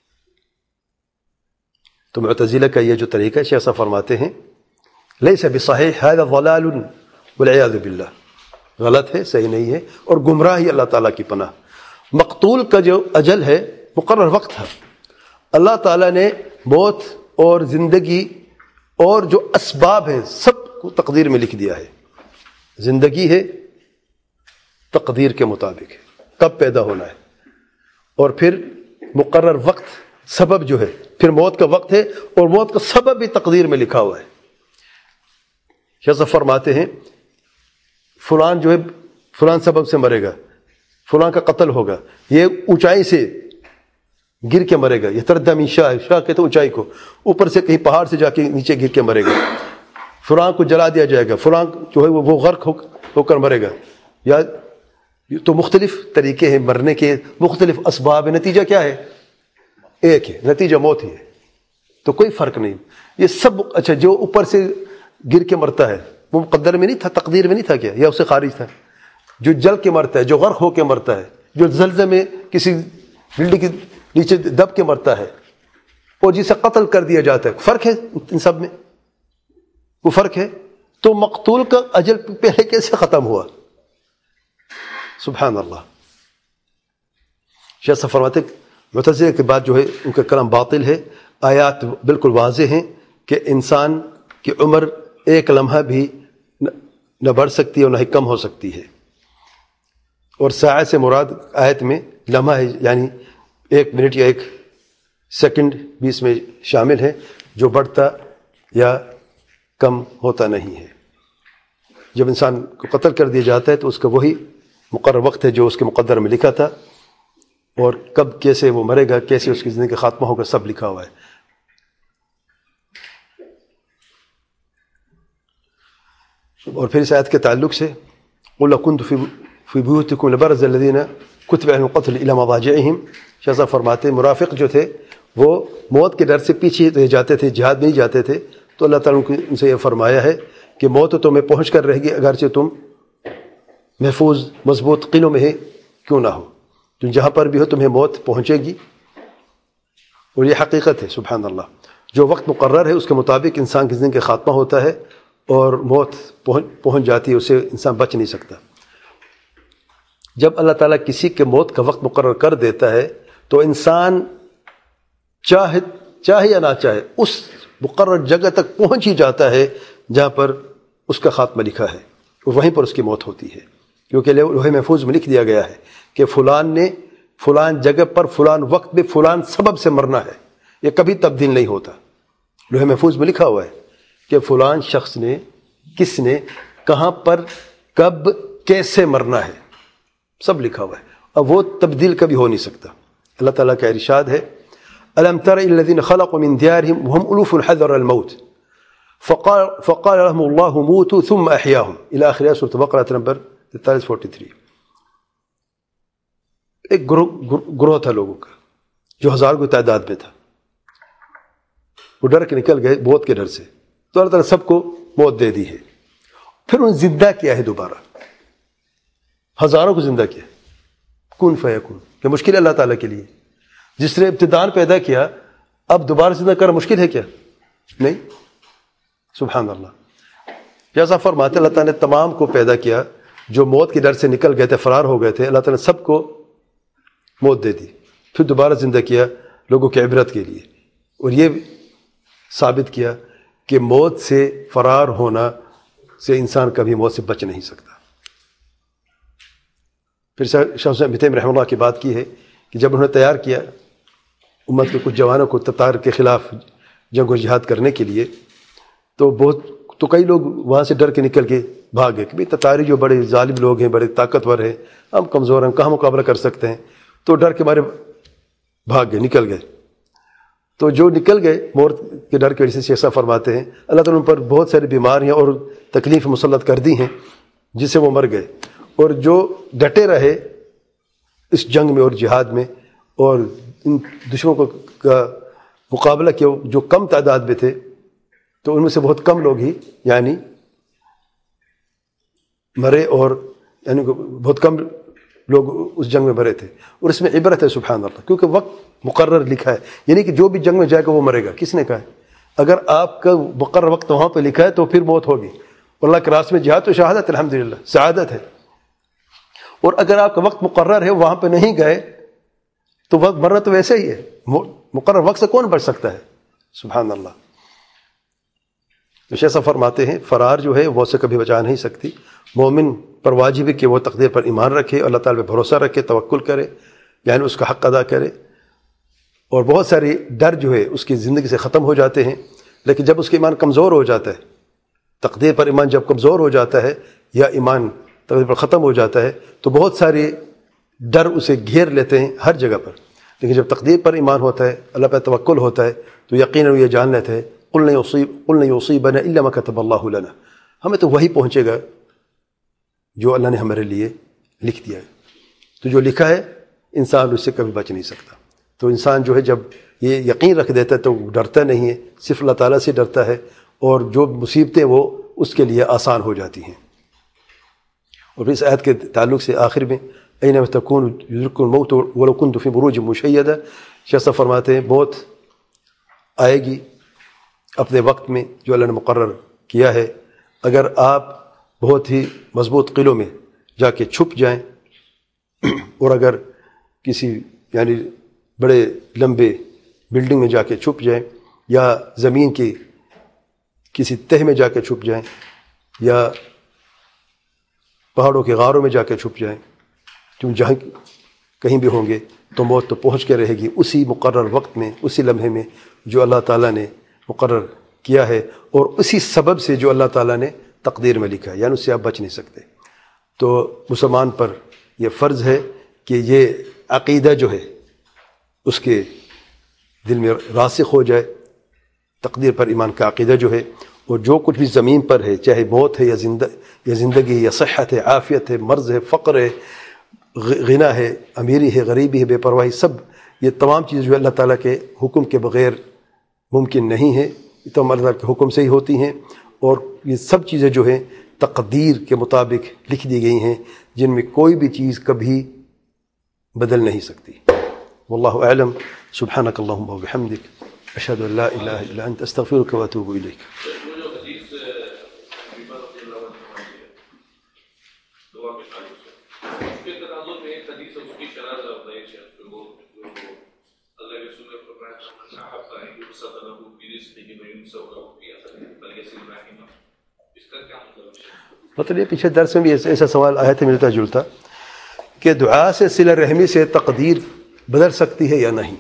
تو معتزلہ کا یہ جو طریقہ ہے، شیخ صاحب فرماتے ہیں لیس بصحیح هذا ضلال والعیاذ باللہ، غلط ہے، صحیح نہیں ہے، اور گمراہی اللہ تعالیٰ کی پناہ. مقتول کا جو اجل ہے مقرر وقت ہے. اللہ تعالیٰ نے موت اور زندگی اور جو اسباب ہیں سب کو تقدیر میں لکھ دیا ہے. زندگی ہے تقدیر کے مطابق ہے، کب پیدا ہونا ہے، اور پھر مقرر وقت، سبب جو ہے، پھر موت کا وقت ہے اور موت کا سبب بھی تقدیر میں لکھا ہوا ہے. شیخ صاحب فرماتے ہیں فلان جو ہے فلان سبب سے مرے گا، فلان کا قتل ہوگا، یہ اونچائی سے گر کے مرے گا، یہ تردہ من شاہ، شاہ کہتے ہیں اونچائی کو، اوپر سے کہیں پہاڑ سے جا کے نیچے گر کے مرے گا، فلان کو جلا دیا جائے گا، فلان جو ہے وہ غرق ہو کر مرے گا. یا تو مختلف طریقے ہیں مرنے کے، مختلف اسباب ہیں، نتیجہ کیا ہے؟ ایک ہے، نتیجہ موت ہی ہے. تو کوئی فرق نہیں. یہ سب اچھا جو اوپر سے گر کے مرتا ہے وہ مقدر میں نہیں تھا، تقدیر میں نہیں تھا کیا، یا اس سے خارج تھا؟ جو جل کے مرتا ہے، جو غرق ہو کے مرتا ہے، جو زلزلے میں کسی بلڈنگ کے نیچے دب کے مرتا ہے، اور جسے قتل کر دیا جاتا ہے، فرق ہے ان سب میں؟ وہ فرق ہے. تو مقتول کا اجل پہلے کیسے ختم ہوا؟ سبحان اللہ. شیخ صاحب فرماتے معتزلہ کے بعد جو ہے ان کا کلام باطل ہے. آیات بالکل واضح ہیں کہ انسان کی عمر ایک لمحہ بھی نہ بڑھ سکتی ہے اور نہ ہی کم ہو سکتی ہے. اور ساعہ سے مراد آیت میں لمحہ ہے، یعنی ایک منٹ یا ایک سیکنڈ بھی اس میں شامل ہے، جو بڑھتا یا کم ہوتا نہیں ہے. جب انسان کو قتل کر دیا جاتا ہے تو اس کا وہی مقرر وقت ہے جو اس کے مقدر میں لکھا تھا، اور کب کیسے وہ مرے گا، کیسے اس کی زندگی کا خاتمہ ہوگا، سب لکھا ہوا ہے. اور پھر اس آیت کے تعلق سے قُلْ كُنْتُ فِي بُيُوتِكُمْ لَبَرَزَ الَّذِينَ كُتِبَ عَلَيْهِمُ الْقَتْلُ إِلَىٰ مَضَاجِعِهِمْ. شاہ صاحب فرماتے ہیں منافق جو تھے وہ موت کے ڈر سے پیچھے رہ جاتے تھے، جہاد میں نہیں جاتے تھے. تو اللہ تعالیٰ نے ان سے یہ فرمایا ہے کہ موت تو تمہیں پہنچ کر رہے گی اگرچہ تم محفوظ مضبوط قلعوں میں کیوں نہ ہو، تو جہاں پر بھی ہو تمہیں موت پہنچے گی. اور یہ حقیقت ہے. سبحان اللہ. جو وقت مقرر ہے اس کے مطابق انسان کی زندگی کا خاتمہ ہوتا ہے اور موت پہنچ جاتی ہے، اسے انسان بچ نہیں سکتا. جب اللہ تعالیٰ کسی کے موت کا وقت مقرر کر دیتا ہے تو انسان چاہے یا نہ چاہے اس مقرر جگہ تک پہنچ ہی جاتا ہے جہاں پر اس کا خاتمہ لکھا ہے، اور وہیں پر اس کی موت ہوتی ہے. کیونکہ لوح محفوظ میں لکھ دیا گیا ہے کہ فلان نے فلان جگہ پر فلان وقت میں فلان سبب سے مرنا ہے. یہ کبھی تبدیل نہیں ہوتا. لوح محفوظ میں لکھا ہوا ہے کہ فلان شخص نے، کس نے، کہاں پر، کب، کیسے مرنا ہے، سب لکھا ہوا ہے. اب وہ تبدیل کبھی ہو نہیں سکتا. اللہ تعالیٰ کا ارشاد ہے أَلَمْ تَرَ إِلَّا الَّذِينَ خَلَقُوا مِنْ دِيَارِهِمْ وَهُمْ أُلُوفٌ حَذَرَ الْمَوْتِ فقال لهم الله موتوا ثم أحياهم إلى آخر سورة البقرة نمبر 43. ایک گروہ تھا لوگوں کا جو ہزار کی تعداد میں تھا، وہ ڈر کے نکل گئے موت کے ڈر سے، تو اللہ تعالیٰ سب کو موت دے دی ہے. پھر انہیں زندہ کیا ہے، دوبارہ ہزاروں کو زندہ کیا. کن فیکون، کہ مشکل ہے اللہ تعالیٰ کے لیے. جس نے ابتدان پیدا کیا اب دوبارہ زندہ کرنا مشکل ہے کیا؟ نہیں. سبحان اللہ. جیسا فرماتے اللہ تعالیٰ نے تمام کو پیدا کیا جو موت کے ڈر سے نکل گئے تھے، فرار ہو گئے تھے. اللہ تعالیٰ نے سب کو موت دے دی، پھر دوبارہ زندہ کیا لوگوں کی عبرت کے لیے. اور یہ ثابت کیا کہ موت سے فرار ہونا سے انسان کبھی موت سے بچ نہیں سکتا. پھر شیخ ابن تیمیہ رحمہ اللہ کی بات کی ہے کہ جب انہوں نے تیار کیا امت کے کچھ جوانوں کو تتار کے خلاف جنگ و جہاد کرنے کے لیے، تو کئی لوگ وہاں سے ڈر کے نکل کے بھاگ گئے کہ بھئی تتاری جو بڑے ظالم لوگ ہیں، بڑے طاقتور ہیں، ہم کمزور ہیں، کہاں مقابلہ کر سکتے ہیں. تو ڈر کے مارے بھاگ گئے، نکل گئے. تو جو نکل گئے موت کے ڈر کی وجہ سے، شیخ صاحب فرماتے ہیں اللہ تعالیٰ نے ان پر بہت ساری بیماریاں اور تکلیف مسلط کر دی ہیں جس سے وہ مر گئے. اور جو ڈٹے رہے اس جنگ میں اور جہاد میں، اور ان دشمنوں کا مقابلہ کیا جو کم تعداد میں تھے، تو ان میں سے بہت کم لوگ ہی یعنی مرے، اور یعنی بہت کم لوگ اس جنگ میں مرے تھے. اور اس میں عبرت ہے سبحان اللہ، کیونکہ وقت مقرر لکھا ہے، یعنی کہ جو بھی جنگ میں جائے گا وہ مرے گا. کس نے کہا ہے؟ اگر آپ کا مقرر وقت وہاں پہ لکھا ہے تو پھر موت ہوگی. اللہ کے راستے میں جہاد تو شہادت الحمدللہ سعادت ہے. اور اگر آپ کا وقت مقرر ہے وہاں پہ نہیں گئے تو وقت مرنا تو ویسے ہی ہے. مقرر وقت سے کون بچ سکتا ہے؟ سبحان اللہ. ایسا فرماتے ہیں فرار جو ہے وہ سے کبھی بچا نہیں سکتی. مومن پر واجب ہے کہ وہ تقدیر پر ایمان رکھے، اللہ تعالیٰ پہ بھروسہ رکھے، توکل کرے، یعنی اس کا حق ادا کرے. اور بہت ساری ڈر جو ہے اس کی زندگی سے ختم ہو جاتے ہیں، لیکن جب اس کا ایمان کمزور ہو جاتا ہے، تقدیر پر ایمان جب کمزور ہو جاتا ہے یا ایمان تقدیر پر ختم ہو جاتا ہے تو بہت سارے ڈر اسے گھیر لیتے ہیں ہر جگہ پر. لیکن جب تقدیر پر ایمان ہوتا ہے، اللہ پہ توکل ہوتا ہے، تو یقیناً یہ جان لیتے ہیں قل لن یصیبنا الا ما كتب اللہ لنا، ہمیں تو وہی پہنچے گا جو اللہ نے ہمارے لیے لکھ دیا ہے. تو جو لکھا ہے انسان اس سے کبھی بچ نہیں سکتا. تو انسان جو ہے جب یہ یقین رکھ دیتا ہے تو ڈرتا نہیں ہے، صرف اللہ تعالیٰ سے ڈرتا ہے، اور جو مصیبتیں وہ اس کے لیے آسان ہو جاتی ہیں. اور اس آیت کے تعلق سے آخر میں اینما تکونوا یدرککم الموت ولو کنتم فی بروج مشیدہ، شیخ صاحب فرماتے ہیں موت آئے گی اپنے وقت میں جو اللہ نے مقرر کیا ہے. اگر آپ بہت ہی مضبوط قلعوں میں جا کے چھپ جائیں، اور اگر کسی یعنی بڑے لمبے بلڈنگ میں جا کے چھپ جائیں، یا زمین کی کسی تہہ میں جا کے چھپ جائیں، یا پہاڑوں کے غاروں میں جا کے چھپ جائیں، کیوں جہاں کہیں بھی ہوں گے تو موت تو پہنچ کے رہے گی اسی مقرر وقت میں، اسی لمحے میں جو اللہ تعالیٰ نے مقرر کیا ہے، اور اسی سبب سے جو اللہ تعالیٰ نے تقدیر میں لکھا ہے، یعنی اس سے آپ بچ نہیں سکتے. تو مسلمان پر یہ فرض ہے کہ یہ عقیدہ جو ہے اس کے دل میں راسخ ہو جائے، تقدیر پر ایمان کا عقیدہ جو ہے. اور جو کچھ بھی زمین پر ہے، چاہے موت ہے یا زندگی ہے یا صحت ہے، عافیت ہے، مرض ہے، فقر ہے، غنا ہے، امیری ہے، غریبی ہے، بے پرواہی، سب یہ تمام چیزیں جو اللہ تعالیٰ کے حکم کے بغیر ممکن نہیں ہے، یہ تو اللہ تعالیٰ کے حکم سے ہی ہوتی ہیں. اور یہ سب چیزیں جو ہیں تقدیر کے مطابق لکھ دی گئی ہیں، جن میں کوئی بھی چیز کبھی بدل نہیں سکتی. واللہ اعلم. سبحانک اللہم و بحمدک، اشہد ان لا الہ الا انت، استغفرک و اتوب الیک. مطلب یہ پیچھے درس میں بھی ایسا سوال آیا تھا ملتا جلتا کہ دعا سے صلہ رحمی سے تقدیر بدل سکتی ہے یا نہیں.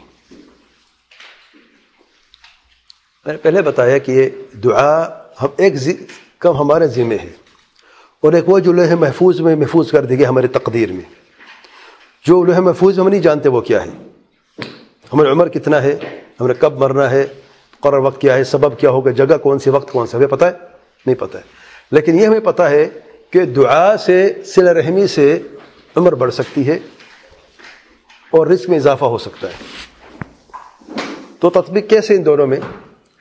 میں نے پہلے بتایا کہ یہ دعا ایک کم ہمارے ذمہ ہے، اور ایک وہ جو لوح محفوظ میں محفوظ کر دے گی ہماری تقدیر میں. جو لوح محفوظ ہم نہیں جانتے وہ کیا ہے، ہماری عمر کتنا ہے، ہمیں کب مرنا ہے، مقرر وقت کیا ہے، سبب کیا ہوگا، جگہ کون سی، وقت کون سا، ہمیں پتہ ہے نہیں پتہ ہے. لیکن یہ ہمیں پتہ ہے کہ دعا سے صلہ رحمی سے عمر بڑھ سکتی ہے اور رزق میں اضافہ ہو سکتا ہے. تو تطبیق کیسے ان دونوں میں؟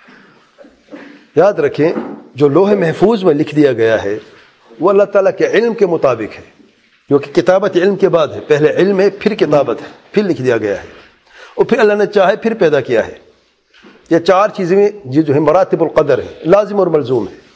یاد رکھیں جو لوح محفوظ میں لکھ دیا گیا ہے وہ اللہ تعالیٰ کے علم کے مطابق ہے، جو کہ کتابت علم کے بعد ہے. پہلے علم ہے، پھر کتابت ہے، پھر لکھ دیا گیا ہے، اور پھر اللہ نے چاہے پھر پیدا کیا ہے. یہ چار چیزیں جو ہے مراتب القدر ہے، لازم اور ملزوم ہے.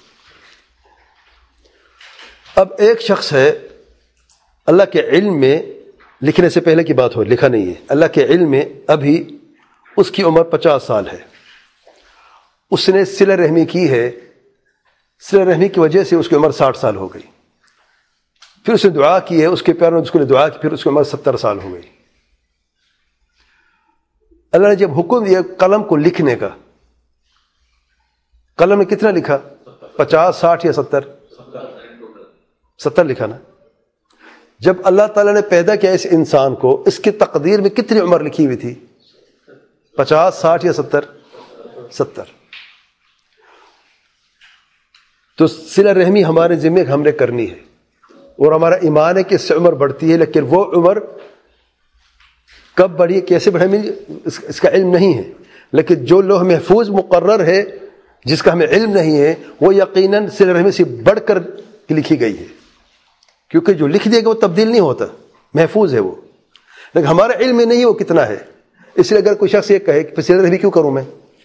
اب ایک شخص ہے اللہ کے علم میں، لکھنے سے پہلے کی بات ہو، لکھا نہیں ہے، اللہ کے علم میں ابھی اس کی عمر 50 سال ہے، اس نے صلہ رحمی کی ہے، صلہ رحمی کی وجہ سے اس کی عمر 60 سال ہو گئی. پھر اس نے دعا کی ہے، اس کے پیاروں نے اس کو دعا کی، پھر اس کی عمر 70 سال ہو گئی. اللہ نے جب حکم دیا قلم کو لکھنے کا، قلم نے کتنا لکھا؟ 50 60 یا 70 لکھا نا. جب اللہ تعالیٰ نے پیدا کیا اس انسان کو، اس کی تقدیر میں کتنی عمر لکھی ہوئی تھی؟ 50 60 یا 70. تو صلہ رحمی ہمارے ذمہ ہم نے کرنی ہے، اور ہمارا ایمان ہے کہ اس سے عمر بڑھتی ہے، لیکن وہ عمر کب بڑھی ہے کیسے بڑھے اس کا علم نہیں ہے، لیکن جو لوح محفوظ مقرر ہے جس کا ہمیں علم نہیں ہے وہ یقیناً صلہ رحمی سے بڑھ کر لکھی گئی ہے، کیونکہ جو لکھ دیا گیا وہ تبدیل نہیں ہوتا، محفوظ ہے وہ، لیکن ہمارا علم میں نہیں وہ کتنا ہے۔ اس لیے اگر کوئی شخص یہ کہے کہ صلہ رحمی کیوں کروں میں،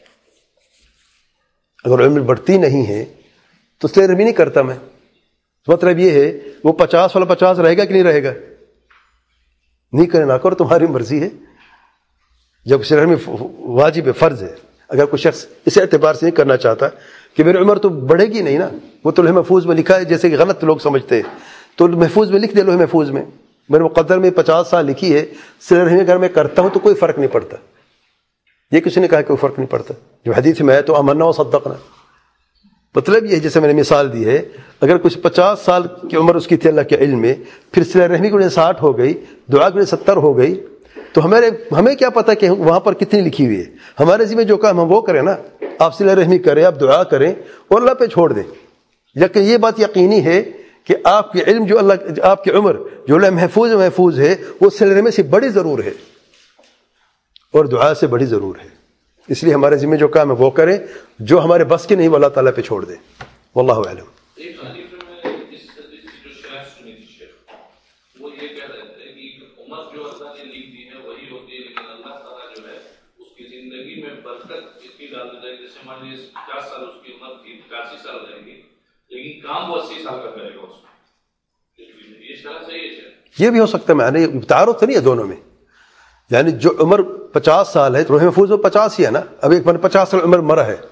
اگر علم بڑھتی نہیں ہے تو صلہ رحمی نہیں کرتا میں، مطلب یہ ہے وہ 50 والا 50 رہے گا کہ نہیں رہے گا، نہیں کرے نہ کرو تمہاری مرضی ہے۔ جب صلہ رحمی واجب ہے، فرض ہے، اگر کوئی شخص اس اعتبار سے نہیں کرنا چاہتا کہ میری عمر تو بڑھے گی نہیں نا، وہ تو لوح محفوظ میں لکھا ہے، جیسے کہ غلط لوگ سمجھتے ہیں، تو محفوظ میں لکھ دے، لوح محفوظ میں میرے مقدر میں 50 سال لکھی ہے، صلہ رحمی اگر میں کرتا ہوں تو کوئی فرق نہیں پڑتا۔ یہ کسی نے کہا کہ کوئی فرق نہیں پڑتا، جو حدیث میں ہے تو آمنا و صدقنا، مطلب یہ جیسے میں نے مثال دی ہے، اگر کچھ 50 سال کی عمر اس کی تھی اللہ کے علم میں، پھر صلہ رحمی کی وجہ 60 ہو گئی، دعا کی وجہ 70 ہو گئی، تو ہمیں کیا پتا کہ وہاں پر کتنی لکھی ہوئی ہے؟ ہمارے ذمہ جو کام ہم وہ کریں نا، آپ صلہ رحمی کریں، آپ دعا کریں اور اللہ پہ چھوڑ دیں، لیکن یہ بات یقینی ہے کہ آپ کے علم جو اللہ، آپ کی عمر جو اللہ محفوظ ہے وہ صلہ رحمی سے بڑی ضرور ہے اور دعا سے بڑی ضرور ہے۔ اس لیے ہمارے ذمہ جو کام ہے وہ کریں، جو ہمارے بس کے نہیں وہ اللہ تعالیٰ پہ چھوڑ دیں۔ واللہ اعلم۔ ایک حدیث میں اس حدیث کی جو شرح سنی تھی شیخ، وہ یہ کہہ رہے تھے کہ عمر جو اللہ نے لکھ دی ہے وہی ہوتی ہے، لیکن اللہ تعالیٰ جو ہے اس کی زندگی میں برکت اتنی ڈال دیتا ہے، جیسے مان لیجیے 50 سال اس کی عمر تھی، 81 سال رہے گی، لیکن کام وہ 80 سال کا کرے گا اس میں۔ یہ شرح صحیح ہے؟ یہ بھی ہو سکتا ہے، میں نے تعارف تو نہیں ہے دونوں میں، یعنی جو عمر 50 سال ہے تو روح محفوظ میں 50 ہی ہے نا، اب ایک بندہ 50 سال عمر مرا ہے،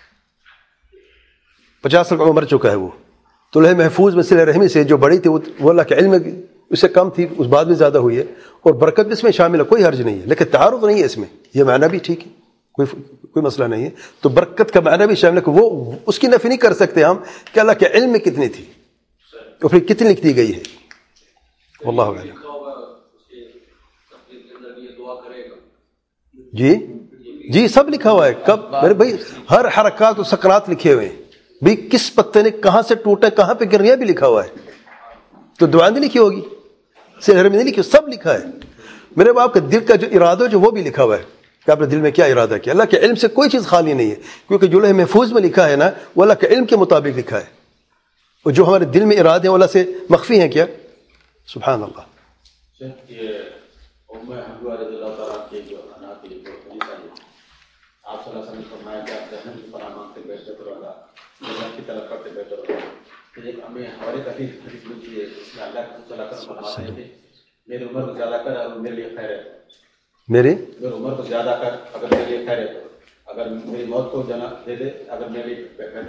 50 سال کا عمر چکا ہے وہ، تو لوح محفوظ میں صلہ رحمی سے جو بڑی تھی وہ اللہ کے علم میں اس سے کم تھی، اس بعد میں زیادہ ہوئی ہے، اور برکت بھی اس میں شامل ہے، کوئی حرج نہیں ہے، لیکن تعارف نہیں ہے اس میں، یہ معنی بھی ٹھیک ہے، کوئی مسئلہ نہیں ہے، تو برکت کا معنی بھی شامل ہے کہ وہ اس کی نفی نہیں کر سکتے ہم کہ اللہ کے علم میں کتنی تھی اور پھر کتنی لکھ دی گئی ہے۔ واللہ اعلم۔ جی سب لکھا ہوا ہے، کب میرے بھائی ہر حرکات و سکنات لکھے ہوئے ہیں، بھی کس پتے نے کہاں سے ٹوٹا کہاں پہ گر گیا بھی لکھا ہوا ہے، تو دعا نہیں لکھی ہوگی، صلہ رحمی نہیں لکھی، سب لکھا ہے۔ میرے باپ کا دل کا جو ارادہ جو وہ بھی لکھا ہوا ہے کہ آپ نے دل میں کیا ارادہ کیا، اللہ کے علم سے کوئی چیز خالی نہیں ہے، کیونکہ جو لوح محفوظ میں لکھا ہے نا وہ اللہ کے علم کے مطابق لکھا ہے، اور جو ہمارے دل میں ارادے ہیں وہ اللہ سے مخفی ہیں کیا، سبحان اللہ۔ آپ صلی اللہ علیہ وسلم نے فرمایا کہ آپ جہنم کی پناہ مانگتے بیٹھتے تو رہا، جنت کی طلب کرتے بیٹھتے رہا۔ پھر ایک ہمیں ہمارے حدیث ملتی ہے، اس میں اللہ کے صلی اللہ علیہ وسلم فرماتے تھے میری عمر کو زیادہ کر اگر میرے لیے خیر ہے، میری عمر کو زیادہ کر اگر میرے لیے خیر ہے، اگر میری موت کو جنا دے دے اگر میرے لیے بہتر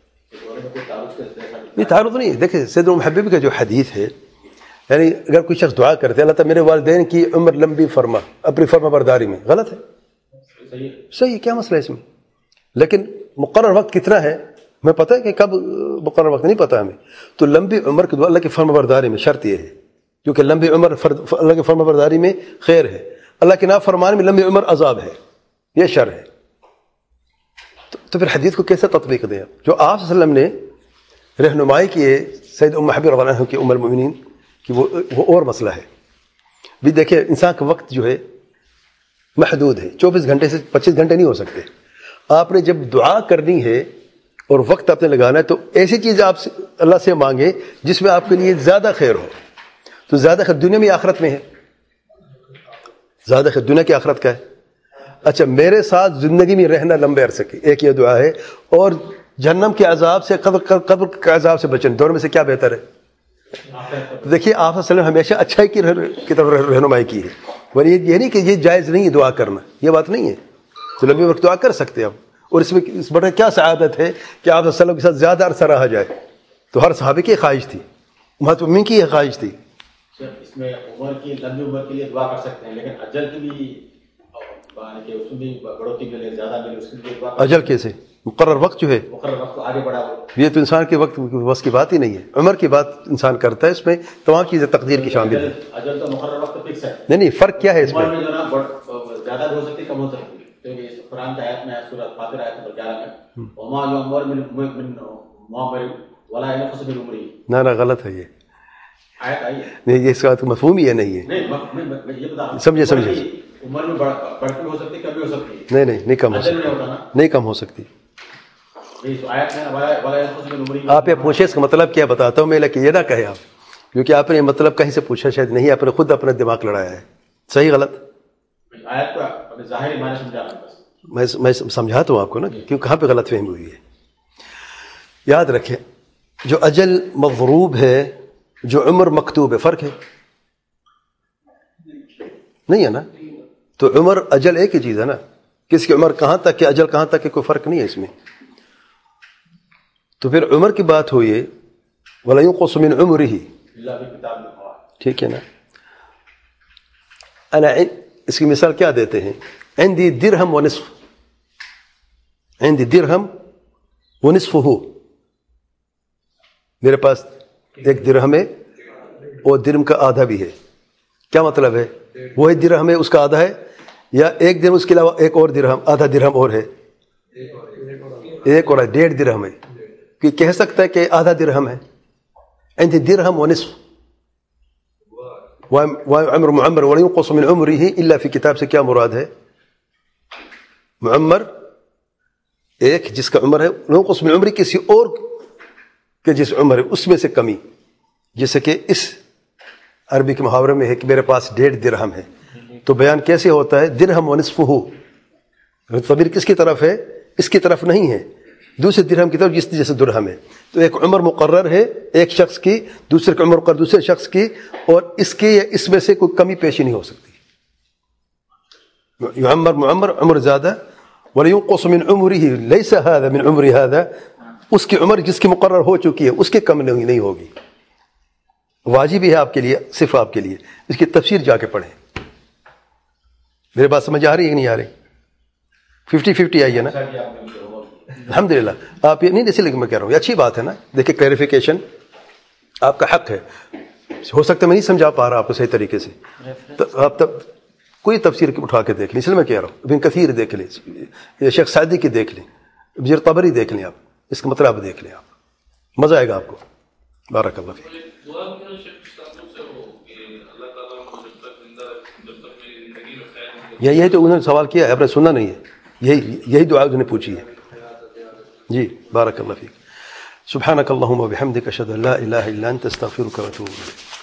ہے۔ یہ تعارف نہیں ہے، دیکھیں سید محبب کا جو حدیث ہے، یعنی اگر کوئی شخص دعا کرتے اللہ تعالیٰ میرے والدین کی عمر لمبی فرما اپنی فرما برداری میں، غلط ہے؟ صحیح، کیا مسئلہ ہے اس میں؟ لیکن مقرر وقت کتنا ہے ہمیں پتہ ہے کہ کب مقرر وقت نہیں پتہ ہمیں، تو لمبی عمر کی دعا اللہ کی فرما برداری میں شرط یہ ہے، کیونکہ لمبی عمر اللہ کی فرما برداری میں خیر ہے، اللہ کے نافرمان میں لمبی عمر عذاب ہے، یہ شر ہے۔ تو پھر حدیث کو کیسے تطبیق دیں؟ جو آپ صلی اللہ علیہ وسلم نے رہنمائی کی ہے سید ام حبیبہ رضی اللہ عنہ کی ام المؤمنین کہ وہ اور مسئلہ ہے بھی۔ دیکھیں انسان کا وقت جو ہے محدود ہے، 24 گھنٹے سے 25 گھنٹے نہیں ہو سکتے، آپ نے جب دعا کرنی ہے اور وقت آپ نے لگانا ہے تو ایسی چیز آپ اللہ سے مانگے جس میں آپ کے لیے زیادہ خیر ہو، تو زیادہ خیر دنیا میں آخرت میں ہے، زیادہ خیر دنیا کی آخرت کا ہے۔ اچھا میرے ساتھ زندگی میں رہنا لمبے عرصے کی، ایک یہ دعا ہے، اور جہنم کے عذاب سے قبر کے عذاب سے بچنے، دونوں میں سے کیا بہتر ہے؟ دیکھیے آپ صلی اللہ علیہ وسلم ہمیشہ اچھائی کی طرف رہنمائی کی ہے، اور یہ نہیں کہ یہ جائز نہیں ہے دعا کرنا، یہ بات نہیں ہے، تو لمبی وقت دعا کر سکتے آپ، اور اس میں اس بڑے کیا سعادت ہے کہ آپ صلی اللہ علیہ وسلم کے ساتھ زیادہ عرصہ رہا جائے، تو ہر صحابی کی خواہش تھی، امین کی خواہش تھی۔ اس میں عمر کی لمبی عمر کے لیے دعا کر سکتے ہیں، لیکن اجل کی بھی اس میں بھی بڑھوتری ملے، زیادہ ملے، اس کے لیے دعا۔ اجل کیسے؟ مقرر وقت جو ہے، مقرر وقت آگے بڑھا ہو، یہ تو انسان کے وقت بس کی بات ہی نہیں ہے، عمر کی بات انسان کرتا ہے، اس میں تمام چیزیں تقدیر کی شامل ہیں۔ اجل تو مقرر وقت فکس ہے، نہیں فرق کیا ہے اس میں؟ عمر میں جو نا زیادہ بھی ہو سکتی کم ہو سکتی ہے، کیونکہ قرآن کی آیت میں سورۃ فاطر آیت نمبر 11 میں وما یعمر من معمر ولا ينقص من عمره، نہ غلط ہے یہ، آیت آئی ہے نہیں، یہ اس کا مفہوم ہی ہے نہیں ہے. نہیں میں یہ بتا رہا ہوں سمجھے عمر میں بڑھتی بھی ہو سکتی ہے کم بھی ہو سکتی ہے. نہیں کم ہو اجل میں سکتی، ہوتا نا نہیں کم ہو سکتی. آیت میں ولا ينقص من عمره. آپ یہ پوچھیں اس کا مطلب کیا بتاتا ہوں میں، لیکن یہ نہ کہیں آپ، کیونکہ آپ نے یہ مطلب کہیں سے پوچھا شاید نہیں، آپ نے خود اپنا دماغ لڑایا ہے. صحیح غلط آیت کو ظاہری معنی سمجھا رہا ہوں بس. میں سمجھاتا ہوں آپ کو نا کیوں کہاں پہ غلط فہمی ہوئی ہے. یاد رکھیں جو اجل مضروب ہے، جو عمر مکتوب ہے، فرق ہے نہیں ہے نا. تو عمر اجل ایک ہی چیز ہے نا، کس کی عمر کہاں تک ہے، اجل کہاں تک ہے، کوئی فرق نہیں ہے اس میں. تو پھر عمر کی بات ہوئی ہے وَلَا يُنْقَصُ مِنْ عُمْرِهِ، اللہ کی کتاب میں ہوا. ٹھیک ہے نا. اس کی مثال کیا دیتے ہیں، عندي درہم ونصف، عندي درہم ونصفه، میرے پاس ایک درہم ہے اور درہم کا آدھا بھی ہے. کیا مطلب ہے، وہی درہم ہے اس کا آدھا ہے، یا ایک درہم اس کے علاوہ ایک اور درہم، آدھا درہم اور ہے، ایک اور ہے، 1.5 درہم ہے. کہ کہہ سکتا ہے کہ آدھا درہم ہے. عندي درہم ونصف وعمر معمر ولا ينقص من عمره الا في کتاب سے کیا مراد ہے، معمر ایک جس کا عمر ہے، ينقص من عمر کسی اور کے جس عمر ہے اس میں سے کمی، جیسے کہ اس عربی کے محاورے میں ہے کہ میرے پاس 1.5 درہم ہے. تو بیان کیسے ہوتا ہے، درہم ونصفہ، ضمیر کس کی طرف ہے، اس کی طرف نہیں ہے، دوسرے درہم کی طرف جس جیسے درہم ہے. تو ایک عمر مقرر ہے ایک شخص کی، دوسرے کا عمر مقرر دوسرے شخص کی، اور اس کے یا اس میں سے کوئی کمی پیشی نہیں ہو سکتی. يعمر معمر عمر زیادہ، ولا ينقص من عمره ليس هذا من عمر هذا، اس کی عمر جس کی مقرر ہو چکی ہے اس کے کم نہیں ہوگی. واجب ہے آپ کے لیے، صرف آپ کے لیے. اس کی تفسیر جا کے پڑھیں. میرے بات سمجھ آ رہی ہے کہ نہیں آ رہی؟ 50-50 آئی ہے نا الحمدللہ. آپ یہ نہیں، اسی لیے میں کہہ رہا ہوں یہ اچھی بات ہے نا. دیکھیں کلیریفیکیشن آپ کا حق ہے. ہو سکتا ہے میں نہیں سمجھا پا رہا آپ کو صحیح طریقے سے، آپ تب کوئی تفسیر اٹھا کے دیکھ لیں. اس لیے میں کہہ رہا ہوں ابن کثیر دیکھ لیں، شیخ سعدی کی دیکھ لیں، ابن طبری دیکھ لیں، آپ اس کا مطلب دیکھ لیں، آپ مزہ آئے گا آپ کو. بارک اللہ فیک. یہی تو انہوں نے سوال کیا ہے، آپ نے سننا نہیں ہے، یہی دعا انہوں نے پوچھی ہے. جی بارک اللہ فیک. سبحانک اللہم و بحمدک اشہد ان لا الہ الا انت استغفرک و اتوب الیک.